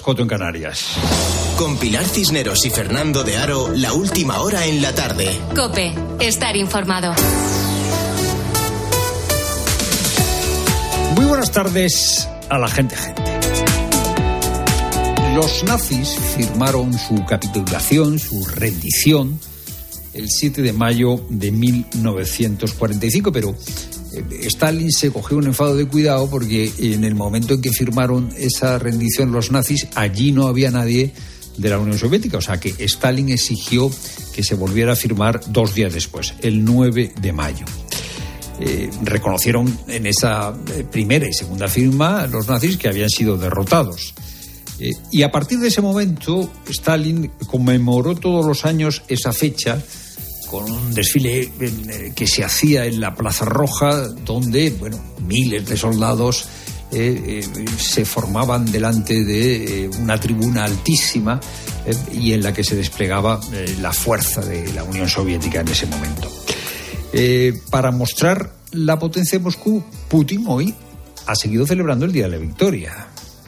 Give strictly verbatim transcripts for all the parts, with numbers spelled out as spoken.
Coto en Canarias. Con Pilar Cisneros y Fernando de Aro, la última hora en la tarde. COPE, estar informado. Muy buenas tardes a la gente, gente. Los nazis firmaron su capitulación, su rendición, el siete de mayo de mil novecientos cuarenta y cinco, pero Stalin se cogió un enfado de cuidado porque en el momento en que firmaron esa rendición los nazis, allí no había nadie de la Unión Soviética, o sea que Stalin exigió que se volviera a firmar dos días después, el nueve de mayo. Eh, reconocieron en esa primera y segunda firma los nazis que habían sido derrotados. Eh, y a partir de ese momento, Stalin conmemoró todos los años esa fecha con un desfile que se hacía en la Plaza Roja, donde, bueno, miles de soldados eh, eh, se formaban delante de eh, una tribuna altísima eh, y en la que se desplegaba eh, la fuerza de la Unión Soviética en ese momento. Eh, para mostrar la potencia de Moscú, Putin hoy ha seguido celebrando el Día de la Victoria.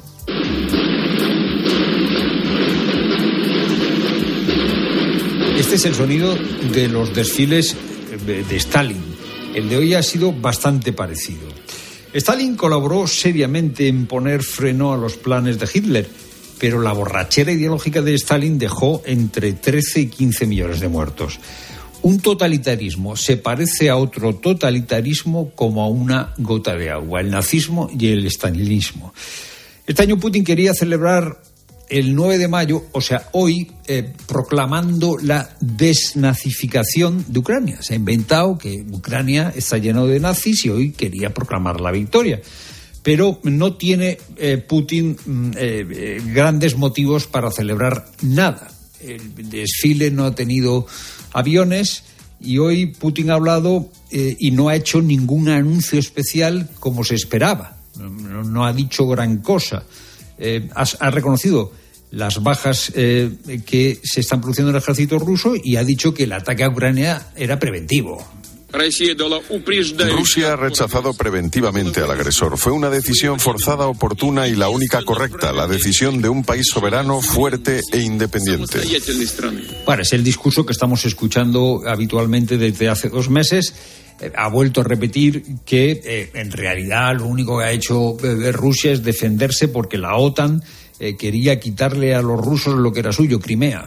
Este es el sonido de los desfiles de Stalin. El de hoy ha sido bastante parecido. Stalin colaboró seriamente en poner freno a los planes de Hitler, pero la borrachera ideológica de Stalin dejó entre trece y quince millones de muertos. Un totalitarismo se parece a otro totalitarismo como a una gota de agua, el nazismo y el stalinismo. Este año Putin quería celebrar el nueve de mayo, o sea, hoy, eh, proclamando la desnazificación de Ucrania. Se ha inventado que Ucrania está lleno de nazis y hoy quería proclamar la victoria. Pero no tiene eh, Putin eh, eh, grandes motivos para celebrar nada. El desfile no ha tenido aviones y hoy Putin ha hablado eh, y no ha hecho ningún anuncio especial como se esperaba. No, no ha dicho gran cosa. Eh, ha, ha reconocido las bajas eh, que se están produciendo en el ejército ruso y ha dicho que el ataque a Ucrania era preventivo. Rusia ha rechazado preventivamente al agresor. Fue una decisión forzada, oportuna y la única correcta, la decisión de un país soberano, fuerte e independiente. Bueno, es el discurso que estamos escuchando habitualmente desde hace dos meses. Eh, ha vuelto a repetir que eh, en realidad lo único que ha hecho eh, Rusia es defenderse porque la OTAN eh, quería quitarle a los rusos lo que era suyo, Crimea.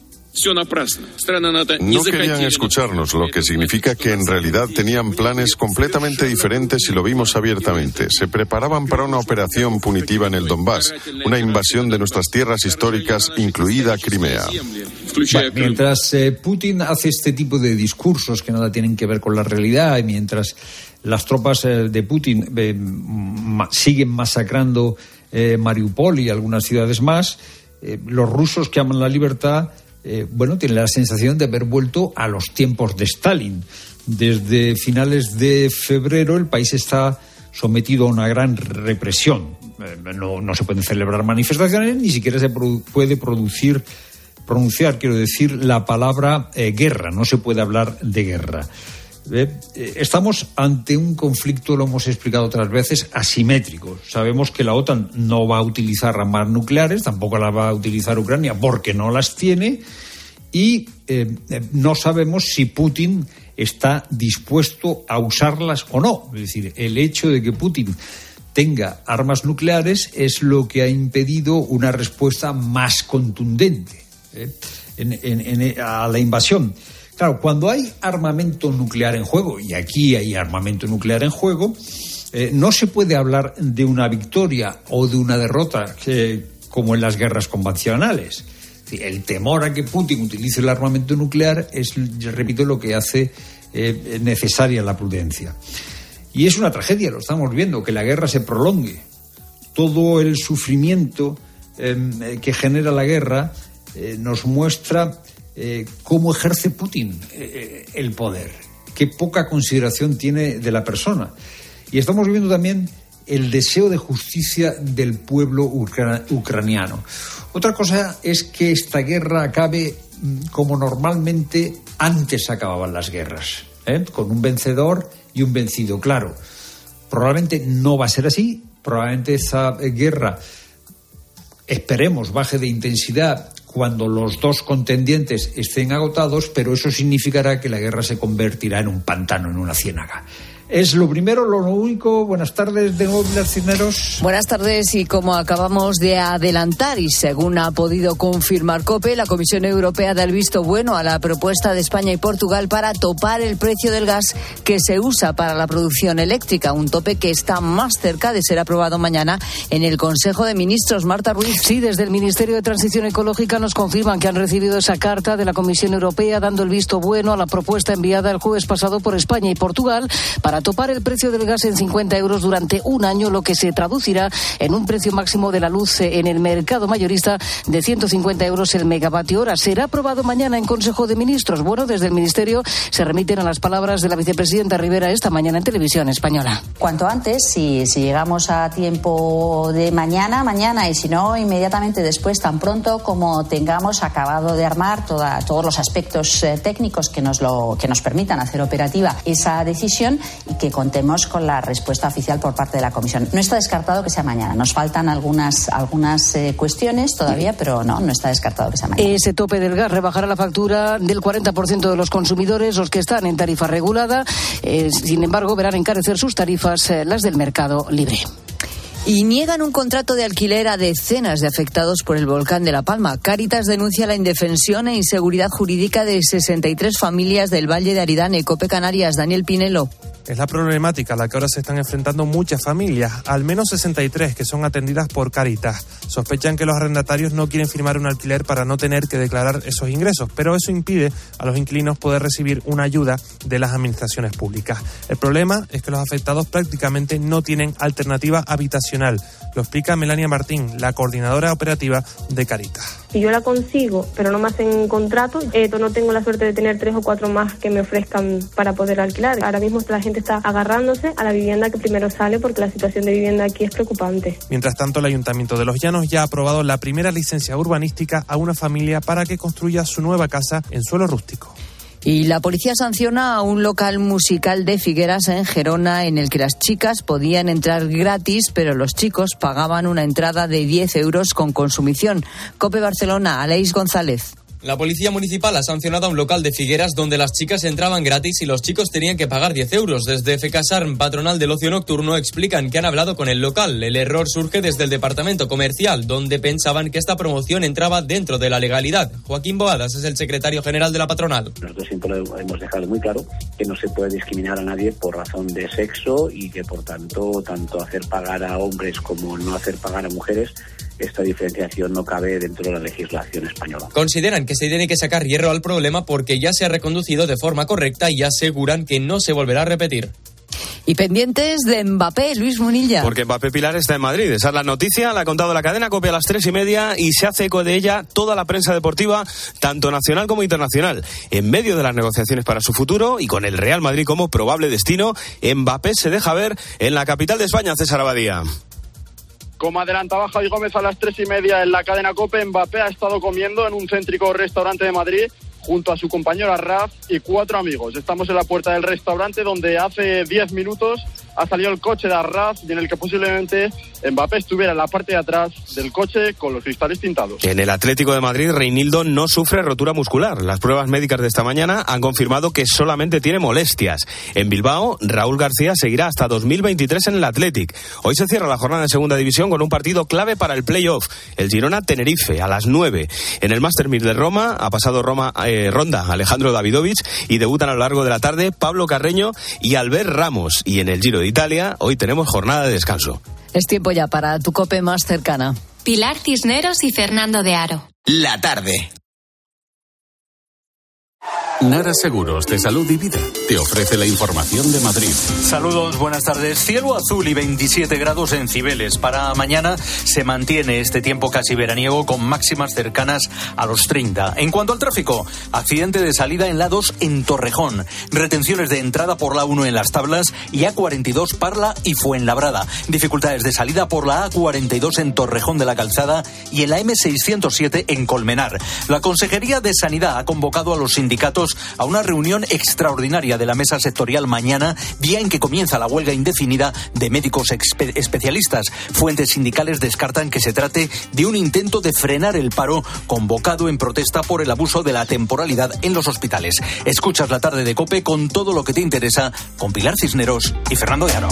No querían escucharnos, lo que significa que en realidad tenían planes completamente diferentes y lo vimos abiertamente. Se preparaban para una operación punitiva en el Donbass, una invasión de nuestras tierras históricas, incluida Crimea. Bueno, mientras eh, Putin hace este tipo de discursos que nada tienen que ver con la realidad y mientras las tropas eh, de Putin eh, ma- siguen masacrando eh, Mariupol y algunas ciudades más, eh, los rusos que aman la libertad Eh, bueno, tiene la sensación de haber vuelto a los tiempos de Stalin. Desde finales de febrero el país está sometido a una gran represión. Eh, no, no se pueden celebrar manifestaciones, ni siquiera se produ- puede producir, pronunciar, quiero decir, la palabra eh, guerra. No se puede hablar de guerra. Eh, eh, estamos ante un conflicto, lo hemos explicado otras veces, asimétrico. Sabemos que la OTAN no va a utilizar armas nucleares, tampoco la va a utilizar Ucrania porque no las tiene, y eh, eh, no sabemos si Putin está dispuesto a usarlas o no. Es decir, el hecho de que Putin tenga armas nucleares es lo que ha impedido una respuesta más contundente eh, en, en, en, a la invasión. Claro, cuando hay armamento nuclear en juego, y aquí hay armamento nuclear en juego, eh, no se puede hablar de una victoria o de una derrota eh, como en las guerras convencionales. El temor a que Putin utilice el armamento nuclear es, repito, lo que hace eh, necesaria la prudencia. Y es una tragedia, lo estamos viendo, que la guerra se prolongue. Todo el sufrimiento eh, que genera la guerra eh, nos muestra Eh, cómo ejerce Putin eh, el poder, qué poca consideración tiene de la persona. Y estamos viendo también el deseo de justicia del pueblo ucra- ucraniano. Otra cosa es que esta guerra acabe como normalmente antes acababan las guerras, ¿eh? Con un vencedor y un vencido. Claro, probablemente no va a ser así, probablemente esa guerra esperemos baje de intensidad cuando los dos contendientes estén agotados, pero eso significará que la guerra se convertirá en un pantano, en una ciénaga. Es lo primero, lo único. Buenas tardes de nuevo, Pilar Cisneros. Buenas tardes, y como acabamos de adelantar y según ha podido confirmar COPE, la Comisión Europea da el visto bueno a la propuesta de España y Portugal para topar el precio del gas que se usa para la producción eléctrica, un tope que está más cerca de ser aprobado mañana en el Consejo de Ministros. Marta Ruiz. Sí, desde el Ministerio de Transición Ecológica nos confirman que han recibido esa carta de la Comisión Europea dando el visto bueno a la propuesta enviada el jueves pasado por España y Portugal para topar el precio del gas en cincuenta euros durante un año, lo que se traducirá en un precio máximo de la luz en el mercado mayorista de ciento cincuenta euros el megavatio hora. Será aprobado mañana en Consejo de Ministros. Bueno, desde el Ministerio se remiten a las palabras de la vicepresidenta Rivera esta mañana en Televisión Española. Cuanto antes, si, si llegamos a tiempo de mañana, mañana, y si no, inmediatamente después, tan pronto como tengamos acabado de armar toda, todos los aspectos eh, técnicos que nos, lo, que nos permitan hacer operativa esa decisión y que contemos con la respuesta oficial por parte de la Comisión. No está descartado que sea mañana. Nos faltan algunas, algunas eh, cuestiones todavía, pero no, no está descartado que sea mañana. Ese tope del gas rebajará la factura del cuarenta por ciento de los consumidores, los que están en tarifa regulada. Eh, sin embargo, verán encarecer sus tarifas eh, las del mercado libre. Y niegan un contrato de alquiler a decenas de afectados por el volcán de La Palma. Cáritas denuncia la indefensión e inseguridad jurídica de sesenta y tres familias del Valle de Aridane. COPE Canarias, Daniel Pinelo. Es la problemática a la que ahora se están enfrentando muchas familias, al menos sesenta y tres que son atendidas por Cáritas. Sospechan que los arrendatarios no quieren firmar un alquiler para no tener que declarar esos ingresos, pero eso impide a los inquilinos poder recibir una ayuda de las administraciones públicas. El problema es que los afectados prácticamente no tienen alternativa habitacional. Lo explica Melania Martín, la coordinadora operativa de Cáritas. Si yo la consigo, pero no me hacen contrato, eh, no tengo la suerte de tener tres o cuatro más que me ofrezcan para poder alquilar. Ahora mismo la gente está agarrándose a la vivienda que primero sale porque la situación de vivienda aquí es preocupante. Mientras tanto, el Ayuntamiento de Los Llanos ya ha aprobado la primera licencia urbanística a una familia para que construya su nueva casa en suelo rústico. Y la policía sanciona a un local musical de Figueras, en Gerona, en el que las chicas podían entrar gratis, pero los chicos pagaban una entrada de diez euros con consumición. COPE Barcelona, Aleix González. La policía municipal ha sancionado a un local de Figueras donde las chicas entraban gratis y los chicos tenían que pagar diez euros. Desde FECASARM, patronal del ocio nocturno, explican que han hablado con el local. El error surge desde el departamento comercial, donde pensaban que esta promoción entraba dentro de la legalidad. Joaquín Boadas es el secretario general de la patronal. Nosotros siempre hemos dejado muy claro que no se puede discriminar a nadie por razón de sexo y que, por tanto, tanto hacer pagar a hombres como no hacer pagar a mujeres, esta diferenciación no cabe dentro de la legislación española. Consideran que se tiene que sacar hierro al problema porque ya se ha reconducido de forma correcta y aseguran que no se volverá a repetir. Y pendientes de Mbappé, Luis Munilla. Porque Mbappé Pilar está en Madrid. Esa es la noticia, la ha contado la cadena COPE a las tres y media y se hace eco de ella toda la prensa deportiva, tanto nacional como internacional. En medio de las negociaciones para su futuro y con el Real Madrid como probable destino, Mbappé se deja ver en la capital de España, César Abadía. Como adelantaba Javi Gómez a las tres y media en la cadena COPE, Mbappé ha estado comiendo en un céntrico restaurante de Madrid junto a su compañero Raf y cuatro amigos. Estamos en la puerta del restaurante donde hace diez minutos ha salido el coche de Arraf y en el que posiblemente Mbappé estuviera en la parte de atrás del coche con los cristales tintados. En el Atlético de Madrid, Reinildo no sufre rotura muscular. Las pruebas médicas de esta mañana han confirmado que solamente tiene molestias. En Bilbao, Raúl García seguirá hasta dos mil veintitrés en el Athletic. Hoy se cierra la jornada de segunda división con un partido clave para el play-off. El Girona-Tenerife a las nueve. En el Master mil de Roma ha pasado Roma eh, ronda Alejandro Davidovich y debutan a lo largo de la tarde Pablo Carreño y Albert Ramos. Y en el Giro de Italia, hoy tenemos jornada de descanso. Es tiempo ya para tu COPE más cercana. Pilar Cisneros y Fernando de Aro. La tarde. Nara Seguros de Salud y Vida te ofrece la información de Madrid. Saludos, buenas tardes. Cielo azul y veintisiete grados en Cibeles. Para mañana se mantiene este tiempo casi veraniego con máximas cercanas a los treinta. En cuanto al tráfico, accidente de salida en la dos en Torrejón. Retenciones de entrada por la uno en Las Tablas y A cuarenta y dos Parla y Fuenlabrada. Dificultades de salida por la A cuarenta y dos en Torrejón de la Calzada y en la eme seiscientos siete en Colmenar. La Consejería de Sanidad ha convocado a los sindicatos invitados a una reunión extraordinaria de la mesa sectorial mañana, día en que comienza la huelga indefinida de médicos espe- especialistas. Fuentes sindicales descartan que se trate de un intento de frenar el paro convocado en protesta por el abuso de la temporalidad en los hospitales. Escuchas la tarde de COPE con todo lo que te interesa, con Pilar Cisneros y Fernando de Aro.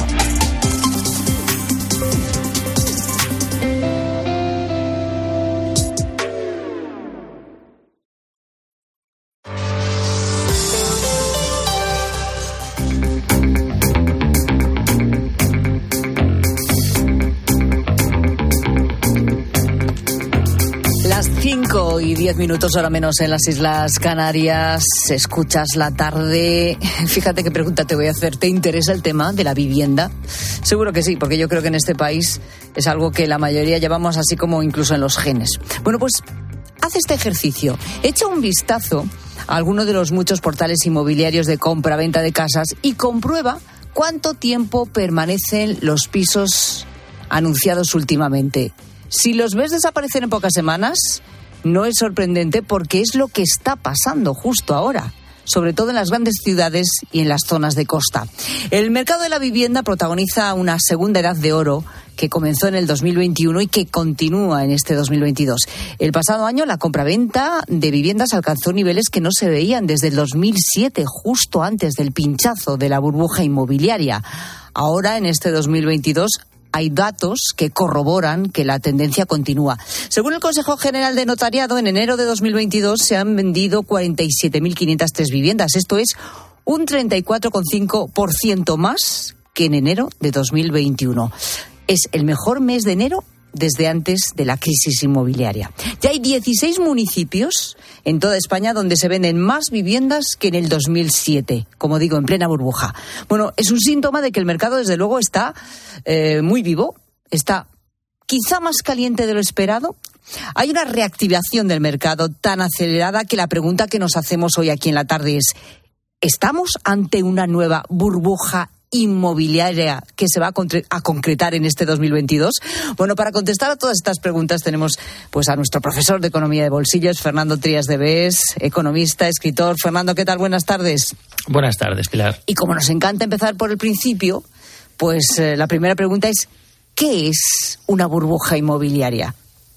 cinco y diez minutos, hora menos en las Islas Canarias. Escuchas la tarde. Fíjate qué pregunta te voy a hacer. ¿Te interesa el tema de la vivienda? Seguro que sí, porque yo creo que en este país es algo que la mayoría llevamos así como incluso en los genes. Bueno, pues haz este ejercicio. Echa un vistazo a alguno de los muchos portales inmobiliarios de compra-venta de casas y comprueba cuánto tiempo permanecen los pisos anunciados últimamente. Si los ves desaparecer en pocas semanas, no es sorprendente porque es lo que está pasando justo ahora, sobre todo en las grandes ciudades y en las zonas de costa. El mercado de la vivienda protagoniza una segunda edad de oro que comenzó en el dos mil veintiuno y que continúa en este dos mil veintidós. El pasado año la compraventa de viviendas alcanzó niveles que no se veían desde el dos mil siete, justo antes del pinchazo de la burbuja inmobiliaria. Ahora, en este dos mil veintidós, hay datos que corroboran que la tendencia continúa. Según el Consejo General de Notariado, en enero de dos mil veintidós se han vendido cuarenta y siete mil quinientas tres viviendas. Esto es un treinta y cuatro coma cinco por ciento más que en enero de dos mil veintiuno. Es el mejor mes de enero desde antes de la crisis inmobiliaria. Ya hay dieciséis municipios en toda España donde se venden más viviendas que en el dos mil siete, como digo, en plena burbuja. Bueno, es un síntoma de que el mercado, desde luego, está eh, muy vivo, está quizá más caliente de lo esperado. Hay una reactivación del mercado tan acelerada que la pregunta que nos hacemos hoy aquí en la tarde es: ¿estamos ante una nueva burbuja inmobiliaria que se va a, con- a concretar en este dos mil veintidós? Bueno, para contestar a todas estas preguntas tenemos pues a nuestro profesor de Economía de Bolsillos, Fernando Trías de Bes, economista, escritor. Fernando, ¿qué tal? Buenas tardes. Buenas tardes, Pilar. Y como nos encanta empezar por el principio, pues eh, la primera pregunta es: ¿qué es una burbuja inmobiliaria?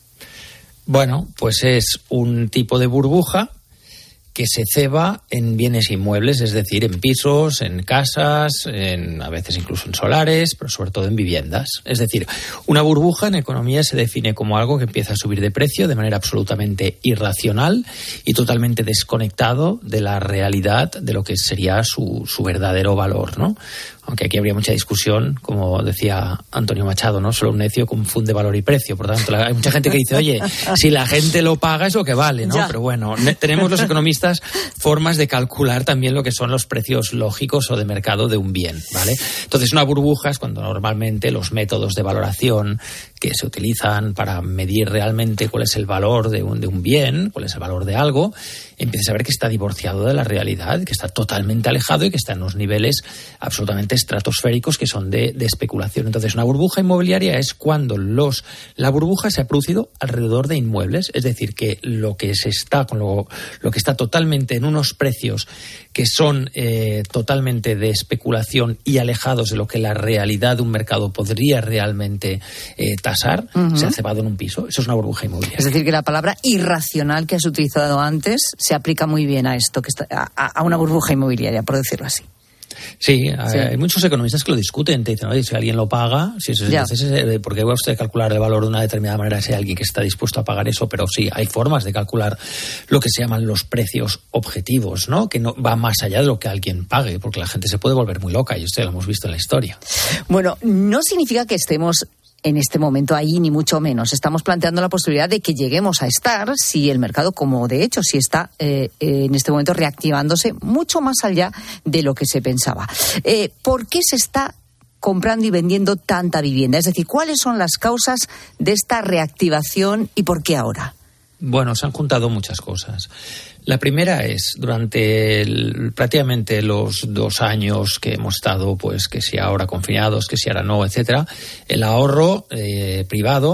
Bueno, pues es un tipo de burbuja que se ceba en bienes inmuebles, es decir, en pisos, en casas, en, a veces incluso en solares, pero sobre todo en viviendas. Es decir, una burbuja en economía se define como algo que empieza a subir de precio de manera absolutamente irracional y totalmente desconectado de la realidad de lo que sería su, su verdadero valor, ¿no? Aunque aquí habría mucha discusión, como decía Antonio Machado, ¿no? Solo un necio confunde valor y precio. Por tanto, hay mucha gente que dice, oye, si la gente lo paga es lo que vale, ¿no? Ya. Pero bueno, tenemos los economistas formas de calcular también lo que son los precios lógicos o de mercado de un bien, ¿vale? Entonces, una burbuja es cuando normalmente los métodos de valoración que se utilizan para medir realmente cuál es el valor de un, de un bien, cuál es el valor de algo, empiezas a ver que está divorciado de la realidad, que está totalmente alejado y que está en unos niveles absolutamente estratosféricos que son de, de especulación. Entonces, una burbuja inmobiliaria es cuando los la burbuja se ha producido alrededor de inmuebles, es decir, que lo que se está con lo, lo que está totalmente en unos precios que son eh, totalmente de especulación y alejados de lo que la realidad de un mercado podría realmente eh, tasar, uh-huh. se ha cebado en un piso. Eso es una burbuja inmobiliaria. Es decir, que la palabra irracional que has utilizado antes se aplica muy bien a esto, que está, a, a una burbuja inmobiliaria, por decirlo así. Sí, sí, hay muchos economistas que lo discuten, te dicen, oye, si alguien lo paga, si eso, entonces, ¿por qué va usted a calcular el valor de una determinada manera si hay alguien que está dispuesto a pagar eso? Pero sí, hay formas de calcular lo que se llaman los precios objetivos, ¿no? Que no va más allá de lo que alguien pague, porque la gente se puede volver muy loca, y esto ya lo hemos visto en la historia. Bueno, no significa que estemos en este momento ahí, ni mucho menos. Estamos planteando la posibilidad de que lleguemos a estar, si el mercado, como de hecho, si está eh, eh, en este momento reactivándose mucho más allá de lo que se pensaba. Eh, ¿Por qué se está comprando y vendiendo tanta vivienda? Es decir, ¿cuáles son las causas de esta reactivación y por qué ahora? Bueno, se han juntado muchas cosas. La primera es, durante el, prácticamente los dos años que hemos estado, pues que si ahora confinados, que si ahora no, etcétera, el ahorro eh, privado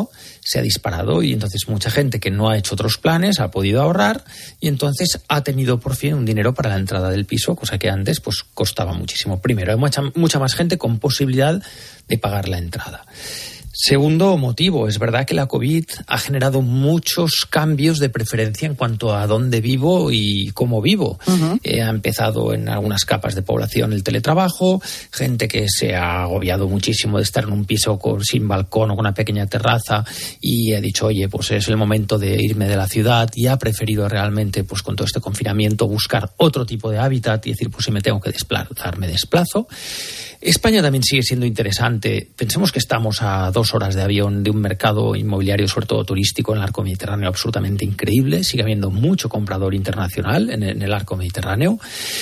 se ha disparado y entonces mucha gente que no ha hecho otros planes ha podido ahorrar y entonces ha tenido por fin un dinero para la entrada del piso, cosa que antes pues costaba muchísimo. Primero, hay mucha, mucha más gente con posibilidad de pagar la entrada. Segundo motivo, es verdad que la COVID ha generado muchos cambios de preferencia en cuanto a dónde vivo y cómo vivo. Uh-huh. Eh, ha empezado en algunas capas de población el teletrabajo, gente que se ha agobiado muchísimo de estar en un piso con, sin balcón o con una pequeña terraza y ha dicho, oye, pues es el momento de irme de la ciudad y ha preferido realmente, pues con todo este confinamiento, buscar otro tipo de hábitat y decir, pues si me tengo que desplazar, me desplazo. España también sigue siendo interesante. Pensemos que estamos a dos horas de avión de un mercado inmobiliario, sobre todo turístico, en el arco mediterráneo absolutamente increíble. Sigue habiendo mucho comprador internacional en, en el arco mediterráneo.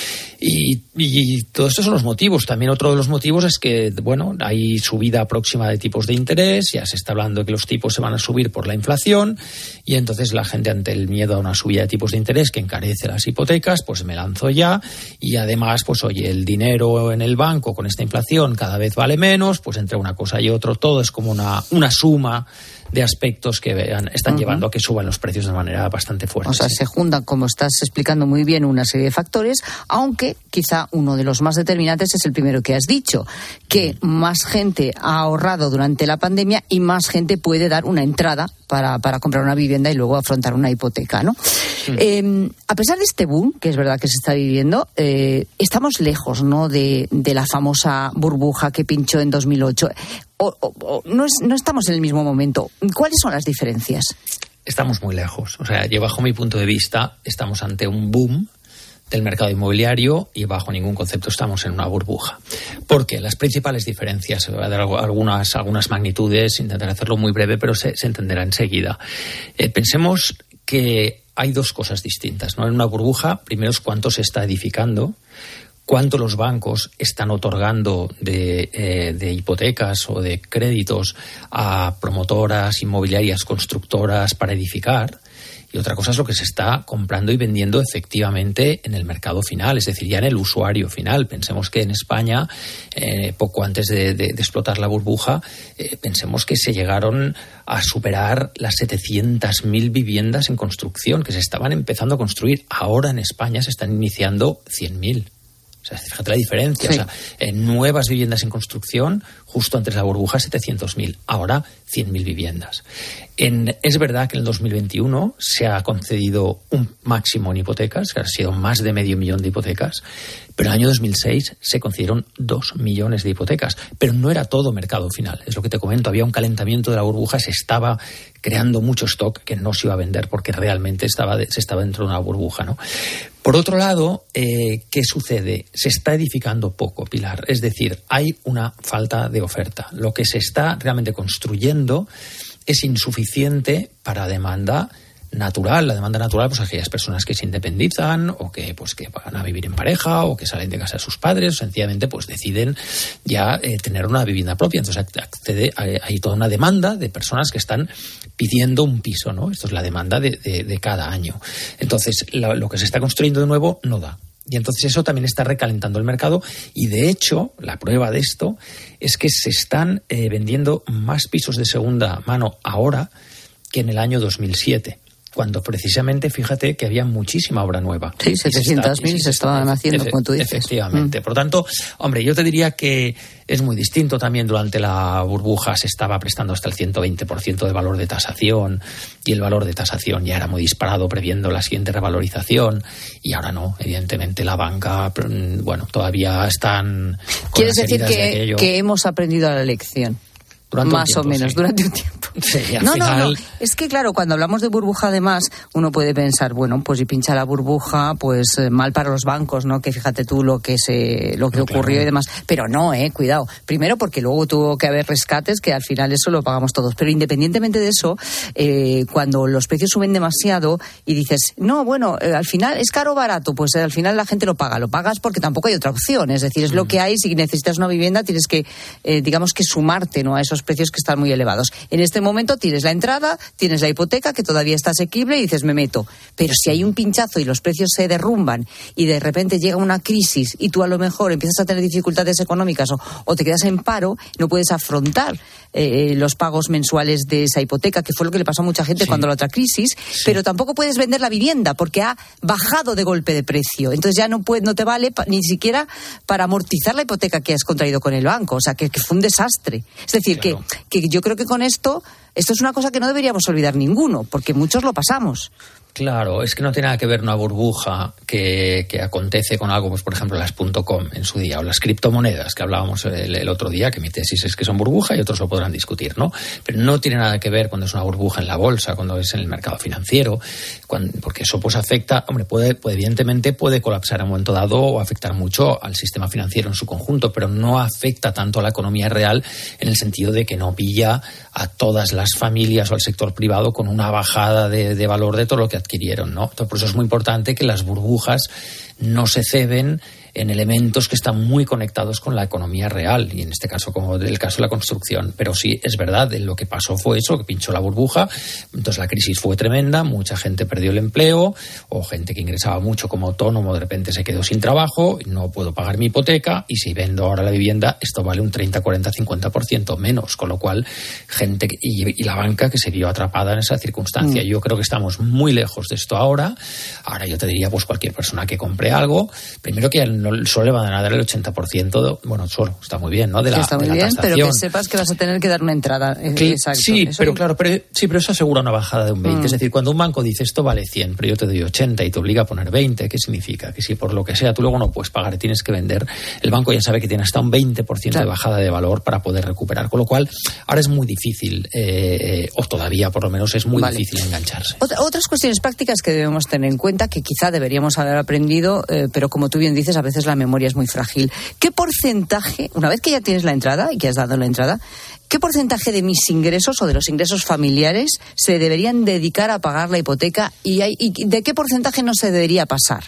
Y, y todos estos son los motivos. También otro de los motivos es que, bueno, hay subida próxima de tipos de interés, ya se está hablando de que los tipos se van a subir por la inflación y entonces la gente, ante el miedo a una subida de tipos de interés que encarece las hipotecas, pues me lanzo ya y además, pues oye, el dinero en el banco con esta inflación cada vez vale menos, pues entre una cosa y otro todo es como una, una suma de aspectos que vean, están uh-huh. llevando a que suban los precios de manera bastante fuerte. O sea, sí. se juntan, como estás explicando muy bien, una serie de factores, aunque quizá uno de los más determinantes es el primero que has dicho, que uh-huh. más gente ha ahorrado durante la pandemia y más gente puede dar una entrada para, para comprar una vivienda y luego afrontar una hipoteca, ¿no? Uh-huh. Eh, a pesar de este boom, que es verdad que se está viviendo, eh, estamos lejos, ¿no?, de, de la famosa burbuja que pinchó en dos mil ocho. O, o, o no, es, no estamos en el mismo momento. ¿Cuáles son las diferencias? Estamos muy lejos. O sea, yo bajo mi punto de vista estamos ante un boom del mercado inmobiliario y bajo ningún concepto estamos en una burbuja. ¿Por qué? Las principales diferencias, voy a dar algunas, algunas magnitudes, intentaré hacerlo muy breve, pero se, se entenderá enseguida. Eh, pensemos que hay dos cosas distintas, ¿no? En una burbuja, primero es cuánto se está edificando, cuánto los bancos están otorgando de, eh, de hipotecas o de créditos a promotoras, inmobiliarias, constructoras para edificar. Y otra cosa es lo que se está comprando y vendiendo efectivamente en el mercado final, es decir, ya en el usuario final. Pensemos que en España, eh, poco antes de, de, de explotar la burbuja, eh, pensemos que se llegaron a superar las setecientas mil viviendas en construcción que se estaban empezando a construir. Ahora en España se están iniciando cien mil. O sea, fíjate la diferencia. Sí. O sea, en nuevas viviendas en construcción, justo antes de la burbuja, setecientos mil. Ahora, cien mil viviendas. En, es verdad que en el dos mil veintiuno se ha concedido un máximo en hipotecas, que ha sido más de medio millón de hipotecas, pero en el año dos mil seis se concedieron dos millones de hipotecas. Pero no era todo mercado final. Es lo que te comento. Había un calentamiento de la burbuja, se estaba creando mucho stock que no se iba a vender porque realmente estaba de, se estaba dentro de una burbuja, ¿no? Por otro lado, eh, ¿qué sucede? Se está edificando poco, Pilar. Es decir, hay una falta de oferta. Lo que se está realmente construyendo es insuficiente para la demanda natural. La demanda natural, pues aquellas personas que se independizan o que pues que van a vivir en pareja o que salen de casa de sus padres, o sencillamente pues deciden ya eh, tener una vivienda propia. Entonces accede, hay, hay toda una demanda de personas que están pidiendo un piso, ¿no? Esto es la demanda de, de, de cada año. Entonces lo, lo que se está construyendo de nuevo no da. Y entonces eso también está recalentando el mercado y, de hecho, la prueba de esto es que se están eh, vendiendo más pisos de segunda mano ahora que en el año dos mil siete. Cuando precisamente, fíjate que había muchísima obra nueva. Sí, setecientos mil se, se estaban haciendo, efe, como tú dices. Efectivamente. Mm. Por lo tanto, hombre, yo te diría que es muy distinto. También durante la burbuja se estaba prestando hasta el ciento veinte por ciento de valor de tasación y el valor de tasación ya era muy disparado previendo la siguiente revalorización y ahora no. Evidentemente la banca, bueno, todavía están con ¿Quieres las decir heridas que, de aquello. que hemos aprendido la lección? Durante Más tiempo, o menos, sí. durante un tiempo. Sí, al no, final... no, no. Es que, claro, cuando hablamos de burbuja, además, uno puede pensar, bueno, pues si pincha la burbuja, pues eh, mal para los bancos, ¿no? Que fíjate tú lo que se, lo que no, ocurrió claro. y demás. Pero no, eh, cuidado. Primero porque luego tuvo que haber rescates, que al final eso lo pagamos todos. Pero independientemente de eso, eh, cuando los precios suben demasiado y dices, no, bueno, eh, al final es caro o barato, pues eh, al final la gente lo paga. Lo pagas porque tampoco hay otra opción. Es decir, es mm. lo que hay. Si necesitas una vivienda, tienes que, eh, digamos que sumarte, ¿no? A esos precios que están muy elevados. En este momento momento tienes la entrada, tienes la hipoteca que todavía está asequible y dices, me meto. Pero si hay un pinchazo y los precios se derrumban y de repente llega una crisis y tú a lo mejor empiezas a tener dificultades económicas o, o te quedas en paro, no puedes afrontar eh, los pagos mensuales de esa hipoteca, que fue lo que le pasó a mucha gente sí. cuando la otra crisis, sí. pero tampoco puedes vender la vivienda porque ha bajado de golpe de precio. Entonces ya no, puede, no te vale pa, ni siquiera para amortizar la hipoteca que has contraído con el banco. O sea, que, que fue un desastre. Es decir, claro. que, que yo creo que con esto, esto es una cosa que no deberíamos olvidar ninguno, porque muchos lo pasamos. Claro, es que no tiene nada que ver una burbuja que, que acontece con algo, pues por ejemplo las .com en su día, o las criptomonedas que hablábamos el, el otro día, que mi tesis es que son burbuja y otros lo podrán discutir, ¿no? Pero no tiene nada que ver cuando es una burbuja en la bolsa, cuando es en el mercado financiero, cuando, porque eso pues afecta, hombre, puede, puede evidentemente puede colapsar en un momento dado o afectar mucho al sistema financiero en su conjunto, pero no afecta tanto a la economía real en el sentido de que no pilla a todas las familias o al sector privado con una bajada de, de valor de todo lo que adquirieron, ¿no? Entonces, por eso es muy importante que las burbujas no se ceben en elementos que están muy conectados con la economía real, y en este caso, como el caso de la construcción. Pero sí, es verdad, lo que pasó fue eso, que pinchó la burbuja, entonces la crisis fue tremenda, mucha gente perdió el empleo, o gente que ingresaba mucho como autónomo de repente se quedó sin trabajo, no puedo pagar mi hipoteca, y si vendo ahora la vivienda, esto vale un treinta, cuarenta, cincuenta por ciento menos, con lo cual, gente, y, y la banca que se vio atrapada en esa circunstancia. Mm. Yo creo que estamos muy lejos de esto ahora. Ahora yo te diría, pues cualquier persona que compre algo, primero que no solo le van a dar el ochenta por ciento, de, bueno, solo, está muy bien, ¿no? De la, está muy de la bien, tasación. Pero que sepas que vas a tener que dar una entrada. Que, exacto. Sí, eso pero es... claro, pero, sí, pero eso asegura una bajada de un veinte. Mm. Es decir, cuando un banco dice esto vale cien, pero yo te doy ochenta y te obliga a poner veinte, ¿qué significa? Que si por lo que sea tú luego no puedes pagar y tienes que vender, el banco ya sabe que tiene hasta un veinte por ciento claro. de bajada de valor para poder recuperar. Con lo cual, ahora es muy difícil, eh, o todavía por lo menos es muy vale. difícil engancharse. Otra, otras cuestiones prácticas que debemos tener en cuenta, que quizá deberíamos haber aprendido, eh, pero como tú bien dices, a veces la memoria es muy frágil. ¿Qué porcentaje, una vez que ya tienes la entrada y que has dado la entrada, qué porcentaje de mis ingresos o de los ingresos familiares se deberían dedicar a pagar la hipoteca y, hay, y de qué porcentaje no se debería pasar?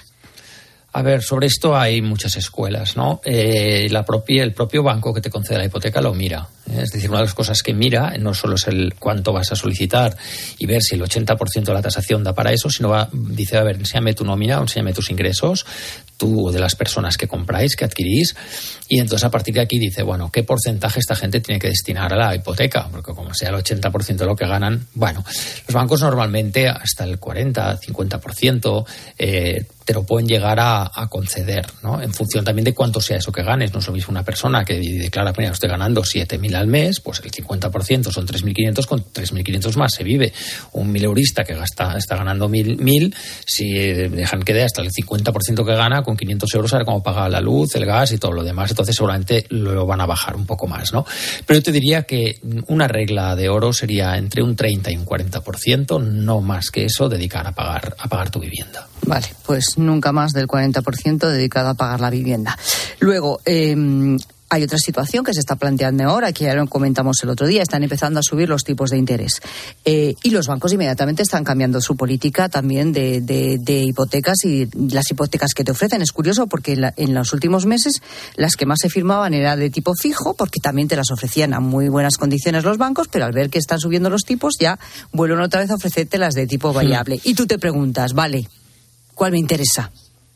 A ver, sobre esto hay muchas escuelas, ¿no? Eh, la propia, el propio banco que te concede la hipoteca lo mira. ¿eh? Es decir, una de las cosas que mira no solo es el cuánto vas a solicitar y ver si el ochenta por ciento de la tasación da para eso, sino va, dice, a ver, enséñame tu nómina, enséñame tus ingresos, tú de las personas que compráis, que adquirís, y entonces a partir de aquí dice, bueno, ¿qué porcentaje esta gente tiene que destinar a la hipoteca? Porque como sea el ochenta por ciento de lo que ganan, bueno, los bancos normalmente hasta el cuarenta, cincuenta por ciento eh, te lo pueden llegar a, a conceder, ¿no? En función también de cuánto sea eso que ganes. No es lo mismo una persona que declara, mira, estoy ganando siete mil al mes, pues el cincuenta por ciento son tres mil quinientos, con tres mil quinientos más se vive. Un mileurista que gasta, está ganando mil, si dejan que dé hasta el cincuenta por ciento que gana, con quinientos euros sabe cómo paga la luz, el gas y todo lo demás. Entonces seguramente lo van a bajar un poco más, ¿no? Pero yo te diría que una regla de oro sería entre un treinta y un cuarenta por ciento, no más que eso, dedicar a pagar, a pagar tu vivienda. Vale, pues nunca más del cuarenta por ciento dedicado a pagar la vivienda. Luego, eh, hay otra situación que se está planteando ahora, que ya lo comentamos el otro día, están empezando a subir los tipos de interés. Eh, y los bancos inmediatamente están cambiando su política también de, de, de hipotecas y las hipotecas que te ofrecen. Es curioso porque la, en los últimos meses las que más se firmaban era de tipo fijo, porque también te las ofrecían a muy buenas condiciones los bancos, pero al ver que están subiendo los tipos ya vuelven otra vez a ofrecerte las de tipo variable. Mm. Y tú te preguntas, vale, ¿cuál me interesa?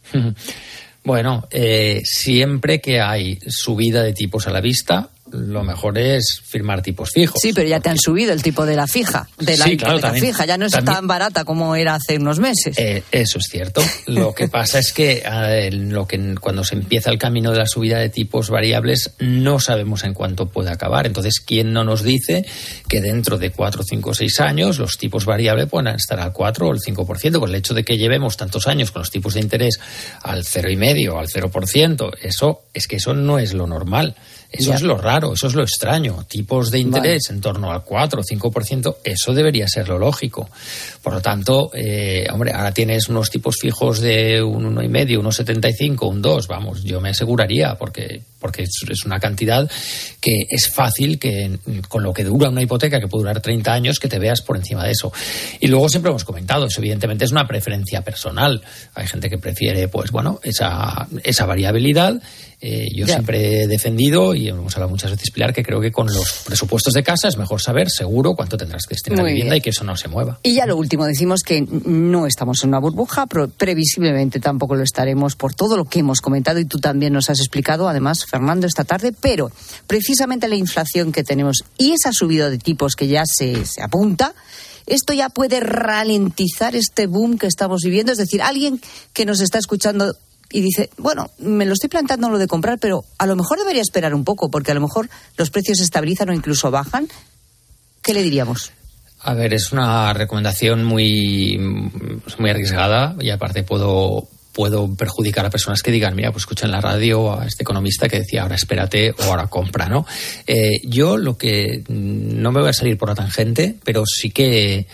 Bueno, eh, siempre que hay subida de tipos a la vista, lo mejor es firmar tipos fijos. Sí, pero ya te han subido el tipo de la fija, de la sí, claro, también, fija, ya no es también, tan barata como era hace unos meses. Eh, eso es cierto. Lo que pasa es que, eh, lo que cuando se empieza el camino de la subida de tipos variables no sabemos en cuánto puede acabar. Entonces, ¿quién no nos dice que dentro de cuatro, cinco, seis años los tipos variables puedan estar al cuatro o el cinco por ciento? Con el hecho de que llevemos tantos años con los tipos de interés al cero y medio, al cero por ciento, eso es que eso no es lo normal. Eso ya. es lo raro, eso es lo extraño. Tipos de interés vale. en torno al cuatro o cinco por ciento, eso debería ser lo lógico. Por lo tanto, eh, hombre, ahora tienes unos tipos fijos de un uno coma cinco, uno coma setenta y cinco, un dos, vamos, yo me aseguraría, porque, porque es una cantidad que es fácil que con lo que dura una hipoteca, que puede durar treinta años, que te veas por encima de eso. Y luego siempre hemos comentado, eso evidentemente es una preferencia personal. Hay gente que prefiere, pues bueno, esa, esa variabilidad. Eh, yo ya. siempre he defendido y y hemos hablado muchas veces, Pilar, que creo que con los presupuestos de casa es mejor saber seguro cuánto tendrás que destinar a la vivienda bien. Y que eso no se mueva. Y ya lo último, decimos que no estamos en una burbuja, pero previsiblemente tampoco lo estaremos por todo lo que hemos comentado y tú también nos has explicado, además, Fernando, esta tarde, pero precisamente la inflación que tenemos y esa subida de tipos que ya se, se apunta, esto ya puede ralentizar este boom que estamos viviendo. Es decir, alguien que nos está escuchando y dice, bueno, me lo estoy planteando lo de comprar, pero a lo mejor debería esperar un poco, porque a lo mejor los precios se estabilizan o incluso bajan. ¿Qué le diríamos? A ver, es una recomendación muy, muy arriesgada y aparte puedo, puedo perjudicar a personas que digan, mira, pues escucha en la radio a este economista que decía ahora espérate o ahora compra, ¿no? Eh, yo lo que no me voy a salir por la tangente, pero sí que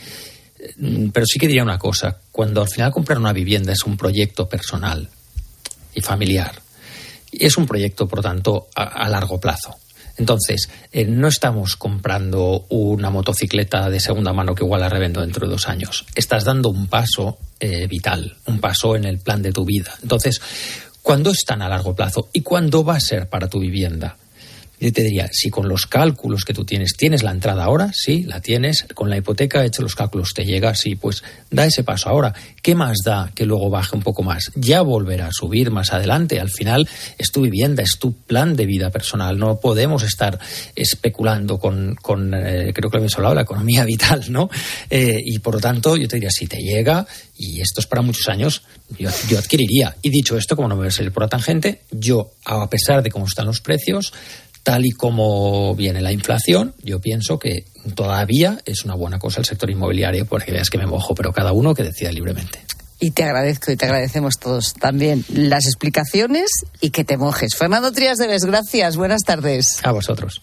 pero sí que diría una cosa. Cuando al final comprar una vivienda es un proyecto personal y familiar, es un proyecto, por tanto, a, a largo plazo. Entonces, eh, no estamos comprando una motocicleta de segunda mano que igual la revendo dentro de dos años. Estás dando un paso eh, vital, un paso en el plan de tu vida. Entonces, ¿cuándo es tan a largo plazo? ¿Y cuándo va a ser para tu vivienda? Yo te diría, si con los cálculos que tú tienes, ¿tienes la entrada ahora? Sí, la tienes. Con la hipoteca, he hecho los cálculos, ¿te llega? Sí, pues da ese paso ahora. ¿Qué más da que luego baje un poco más? Ya volverá a subir más adelante. Al final es tu vivienda, es tu plan de vida personal. No podemos estar especulando con, con eh, creo que lo hemos hablado, la economía vital, ¿no? Eh, y por lo tanto, yo te diría, si te llega, y esto es para muchos años, yo, yo adquiriría. Y dicho esto, como no me voy a salir por la tangente, yo, a pesar de cómo están los precios, tal y como viene la inflación, yo pienso que todavía es una buena cosa el sector inmobiliario, porque veas que me mojo, pero cada uno que decida libremente. Y te agradezco y te agradecemos todos también las explicaciones y que te mojes. Fernando Trías de Bes, gracias, buenas tardes. A vosotros.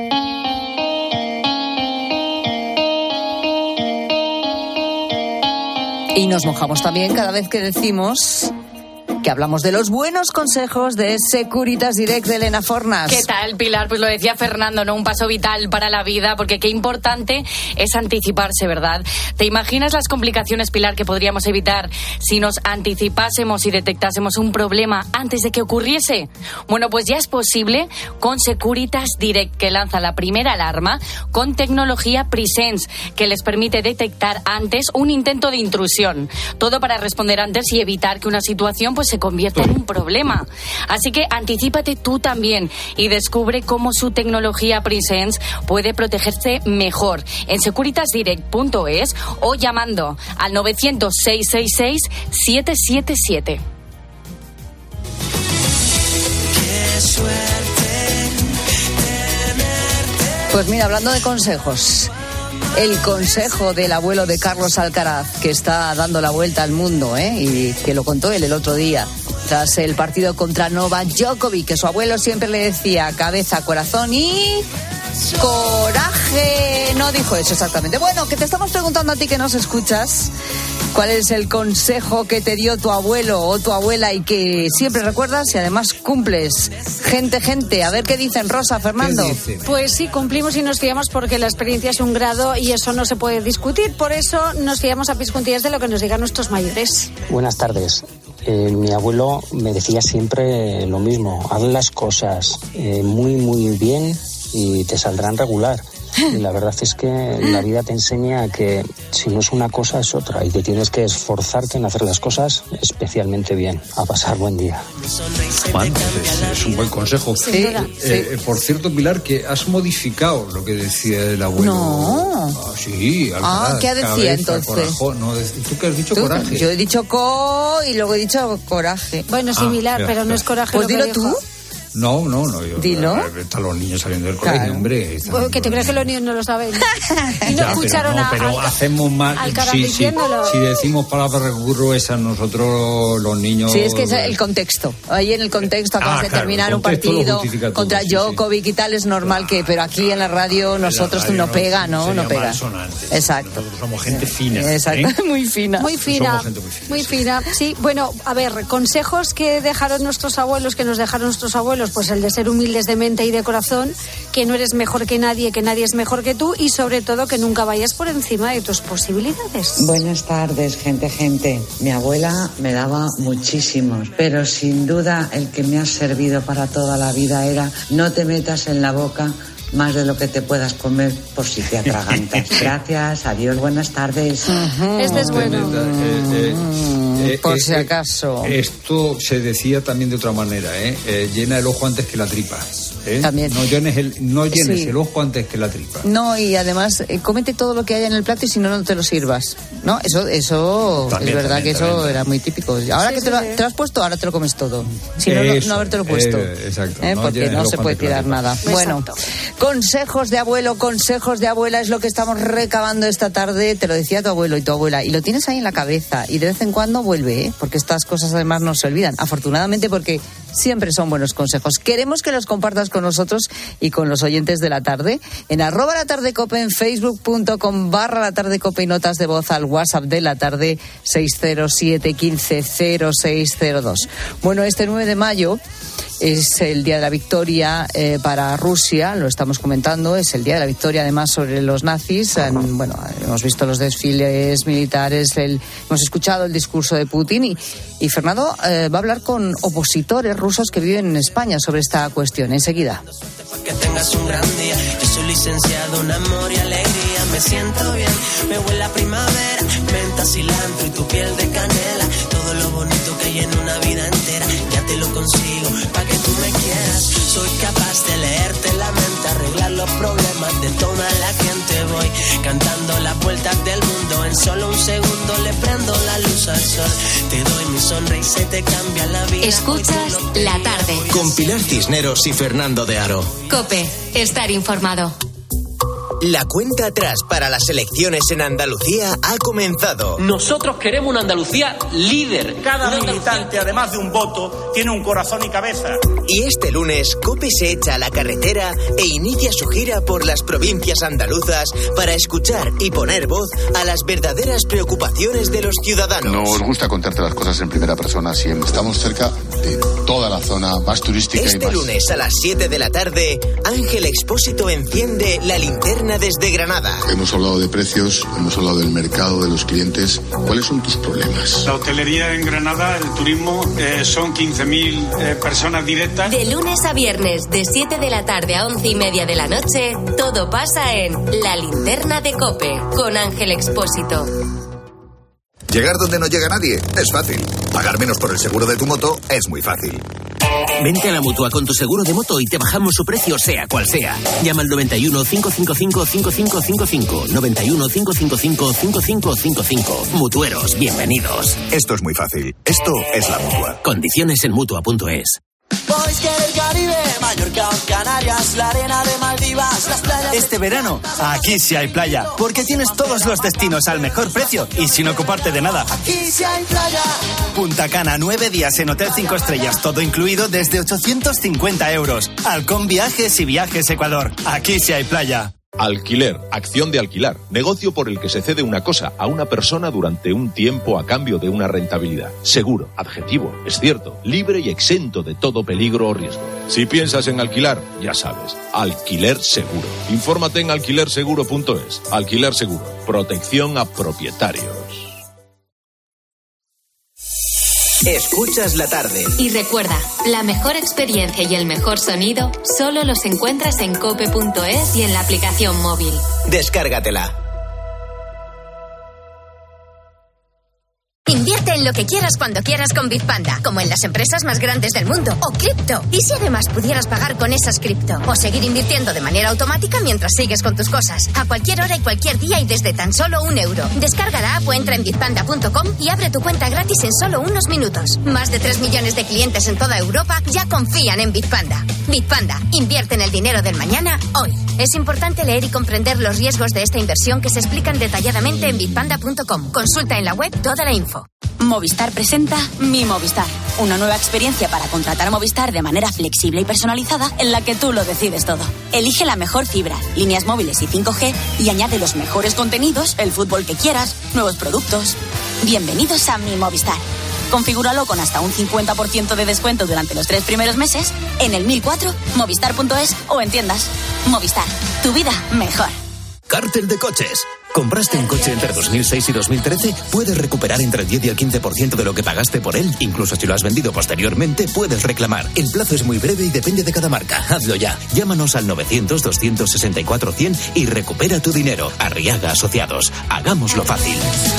Y nos mojamos también cada vez que decimos que hablamos de los buenos consejos de Securitas Direct de Elena Fornas. ¿Qué tal, Pilar? Pues lo decía Fernando, ¿no? Un paso vital para la vida, porque qué importante es anticiparse, ¿verdad? ¿Te imaginas las complicaciones, Pilar, que podríamos evitar si nos anticipásemos y detectásemos un problema antes de que ocurriese? Bueno, pues ya es posible con Securitas Direct, que lanza la primera alarma con tecnología Presence, que les permite detectar antes un intento de intrusión. Todo para responder antes y evitar que una situación pues se convierta en un problema. Así que anticípate tú también y descubre cómo su tecnología Presence puede protegerse mejor en securitas direct punto es o llamando al novecientos, seiscientos sesenta y seis, siete siete siete. Pues mira, hablando de consejos, el consejo del abuelo de Carlos Alcaraz, que está dando la vuelta al mundo, ¿eh? Y que lo contó él el otro día, tras el partido contra Novak Djokovic, que su abuelo siempre le decía cabeza, corazón y coraje. No dijo eso exactamente. Bueno, que te estamos preguntando a ti que nos escuchas, ¿cuál es el consejo que te dio tu abuelo o tu abuela y que siempre recuerdas y además cumples? Gente, gente, a ver qué dicen. Rosa, Fernando. Pues sí, cumplimos y nos fiamos porque la experiencia es un grado y eso no se puede discutir. Por eso nos fiamos a pies juntillas de lo que nos digan nuestros mayores. Buenas tardes. Eh, mi abuelo me decía siempre lo mismo. Haz las cosas eh, muy, muy bien y te saldrán regular. Y la verdad es que la vida te enseña que si no es una cosa es otra y que tienes que esforzarte en hacer las cosas especialmente bien. A pasar buen día. Juan, es, es un buen consejo. Sí, eh, sí. Eh, por cierto, Pilar, que has modificado lo que decía el abuelo. No. Ah, sí, Alcaraz, Ah, ¿qué decía cabeza, entonces? Corajón. No, ¿tú qué has dicho? ¿Tú? Coraje. Yo he dicho co y luego he dicho coraje. Bueno, similar, Ah, pero no es coraje. Pues lo que dilo tú. dijo. No, no, no. Yo, Dilo. Están los niños saliendo del colegio, Claro. hombre. Están- Que te crees que los niños no lo saben. Y no Ya, escucharon pero no, a, pero al- hacemos más. Alcaraz Sí, sí. diciéndolo. Si decimos palabras gruesas, nosotros los niños. Sí, es que es el contexto. Ahí en el contexto acabas Ah, de claro, terminar el un contexto lo partido justifica todo, contra sí, sí. Djokovic y tal, es normal que, pero aquí en la radio nosotros radio no no pega, ¿no? sería No pega. malsonante. Exacto. Nosotros somos gente fina. Exacto, ¿eh? muy fina. Muy fina, Somos gente muy fina, muy fina. Sí, bueno, a ver, consejos que dejaron nuestros abuelos, que nos dejaron nuestros abuelos nosotros, pues el de ser humildes de mente y de corazón, que no eres mejor que nadie, que nadie es mejor que tú y sobre todo que nunca vayas por encima de tus posibilidades. Buenas tardes, gente, gente. Mi abuela me daba muchísimos, pero sin duda el que me ha servido para toda la vida era: no te metas en la boca más de lo que te puedas comer por si te atragantas. Gracias, adiós, buenas tardes. Uh-huh. Este es bueno. Eh, eh, eh, por eh, si acaso. Esto se decía también de otra manera, ¿eh? Eh, llena el ojo antes que la tripa. ¿eh? También. No llenes, el, no llenes Sí. el ojo antes que la tripa. No, y además, eh, cómete todo lo que haya en el plato y si no, no te lo sirvas. No, eso eso También, es verdad también, que eso también. era muy típico. Ahora Sí, que sí, te, lo, sí. te lo has puesto, ahora te lo comes todo. Si no, no, Eso, no habértelo puesto. eh, exacto. ¿Eh? No Porque llenes no el se ojo puede antes que la tirar tripa. nada. Exacto. Bueno, consejos de abuelo, consejos de abuela es lo que estamos recabando esta tarde. Te lo decía tu abuelo y tu abuela. Y lo tienes ahí en la cabeza. Y de vez en cuando vuelve, ¿eh? Porque estas cosas además no se olvidan. Afortunadamente, porque siempre son buenos consejos. Queremos que los compartas con nosotros y con los oyentes de la tarde. En arroba la tarde cope, en facebook punto com barra la tarde cope y notas de voz al WhatsApp de la tarde seis cero siete uno cinco cero seis cero dos. Bueno, este nueve de mayo es el día de la victoria eh, para Rusia, lo estamos comentando, es el día de la victoria además sobre los nazis. En, bueno, hemos visto los desfiles militares, el, hemos escuchado el discurso de Putin y, y Fernando eh, va a hablar con opositores rusos que viven en España sobre esta cuestión. Enseguida. Que tengas un gran día. Yo soy licenciado en amor y alegría. Me siento bien, me huele a primavera, menta, cilantro y tu piel de canela. Todo lo bonito que hay en una vida entera, ya te lo consigo, pa' que tú me quieras. Soy capaz de leerte la mente, arreglar los problemas de toda la gente. Voy cantando las vueltas del mundo, en solo un segundo le prendo la luz al sol. Te doy mi sonrisa y te cambia la vida. Escuchas La Tarde. Con Pilar Cisneros y Fernando de Aro. COPE, estar informado. La cuenta atrás para las elecciones en Andalucía ha comenzado. Nosotros queremos una Andalucía líder. Cada Una militante, Andalucía... además de un voto, tiene un corazón y cabeza. Y este lunes, COPE se echa a la carretera e inicia su gira por las provincias andaluzas para escuchar y poner voz a las verdaderas preocupaciones de los ciudadanos. Nos gusta contarte las cosas en primera persona siempre. Estamos cerca de toda la zona más turística Este y más... lunes a las siete de la tarde, Ángel Expósito enciende la linterna desde Granada. Hemos hablado de precios, hemos hablado del mercado, de los clientes. ¿Cuáles son tus problemas? La hotelería en Granada, el turismo, eh, son quince mil eh, personas directas. De lunes a viernes, de siete de la tarde a once y media de la noche, todo pasa en La Linterna de COPE, con Ángel Expósito. Llegar donde no llega nadie es fácil. Pagar menos por el seguro de tu moto es muy fácil. Vente a la Mutua con tu seguro de moto y te bajamos su precio sea cual sea. Llama al noventa y uno, cinco cinco cinco, cinco cinco cinco cinco. noventa y uno, cinco cinco cinco, cinco cinco cinco cinco. Mutueros, bienvenidos. Esto es muy fácil. Esto es la Mutua. Condiciones en Mutua punto es. Mallorca, Canarias, la arena de Maldivas, las playas. Este verano, aquí sí hay playa, porque tienes todos los destinos al mejor precio y sin ocuparte de nada. Aquí sí hay playa. Punta Cana, nueve días en Hotel cinco estrellas, todo incluido desde ochocientos cincuenta euros. Halcón Viajes y Viajes Ecuador, aquí sí hay playa. Alquiler, acción de alquilar, negocio por el que se cede una cosa a una persona durante un tiempo a cambio de una rentabilidad. Seguro, adjetivo, es cierto, libre y exento de todo peligro o riesgo. Si piensas en alquilar, ya sabes, Alquiler Seguro. Infórmate en alquiler seguro punto es. Alquiler Seguro, protección a propietarios. Escuchas la tarde. Y recuerda, la mejor experiencia y el mejor sonido solo los encuentras en cope punto es y en la aplicación móvil. Descárgatela. Invierte en lo que quieras cuando quieras con Bitpanda, como en las empresas más grandes del mundo, o cripto. ¿Y si además pudieras pagar con esas cripto? O seguir invirtiendo de manera automática mientras sigues con tus cosas, a cualquier hora y cualquier día y desde tan solo un euro. Descarga la app o entra en bitpanda punto com y abre tu cuenta gratis en solo unos minutos. Más de tres millones de clientes en toda Europa ya confían en Bitpanda. Bitpanda, invierte en el dinero del mañana, hoy. Es importante leer y comprender los riesgos de esta inversión que se explican detalladamente en bitpanda punto com. Consulta en la web toda la info. Movistar presenta Mi Movistar, una nueva experiencia para contratar Movistar de manera flexible y personalizada en la que tú lo decides todo. Elige la mejor fibra, líneas móviles y cinco G y añade los mejores contenidos, el fútbol que quieras, nuevos productos. Bienvenidos a Mi Movistar. Configúralo con hasta un cincuenta por ciento de descuento durante los tres primeros meses en el mil cuatro, movistar punto es o en tiendas. Movistar, tu vida mejor. Cártel de coches. ¿Compraste un coche entre dos mil seis y dos mil trece? Puedes recuperar entre el diez y el quince por ciento de lo que pagaste por él. Incluso si lo has vendido posteriormente, puedes reclamar. El plazo es muy breve y depende de cada marca. Hazlo ya. Llámanos al novecientos, doscientos sesenta y cuatro, cien y recupera tu dinero. Arriaga Asociados. Hagámoslo fácil.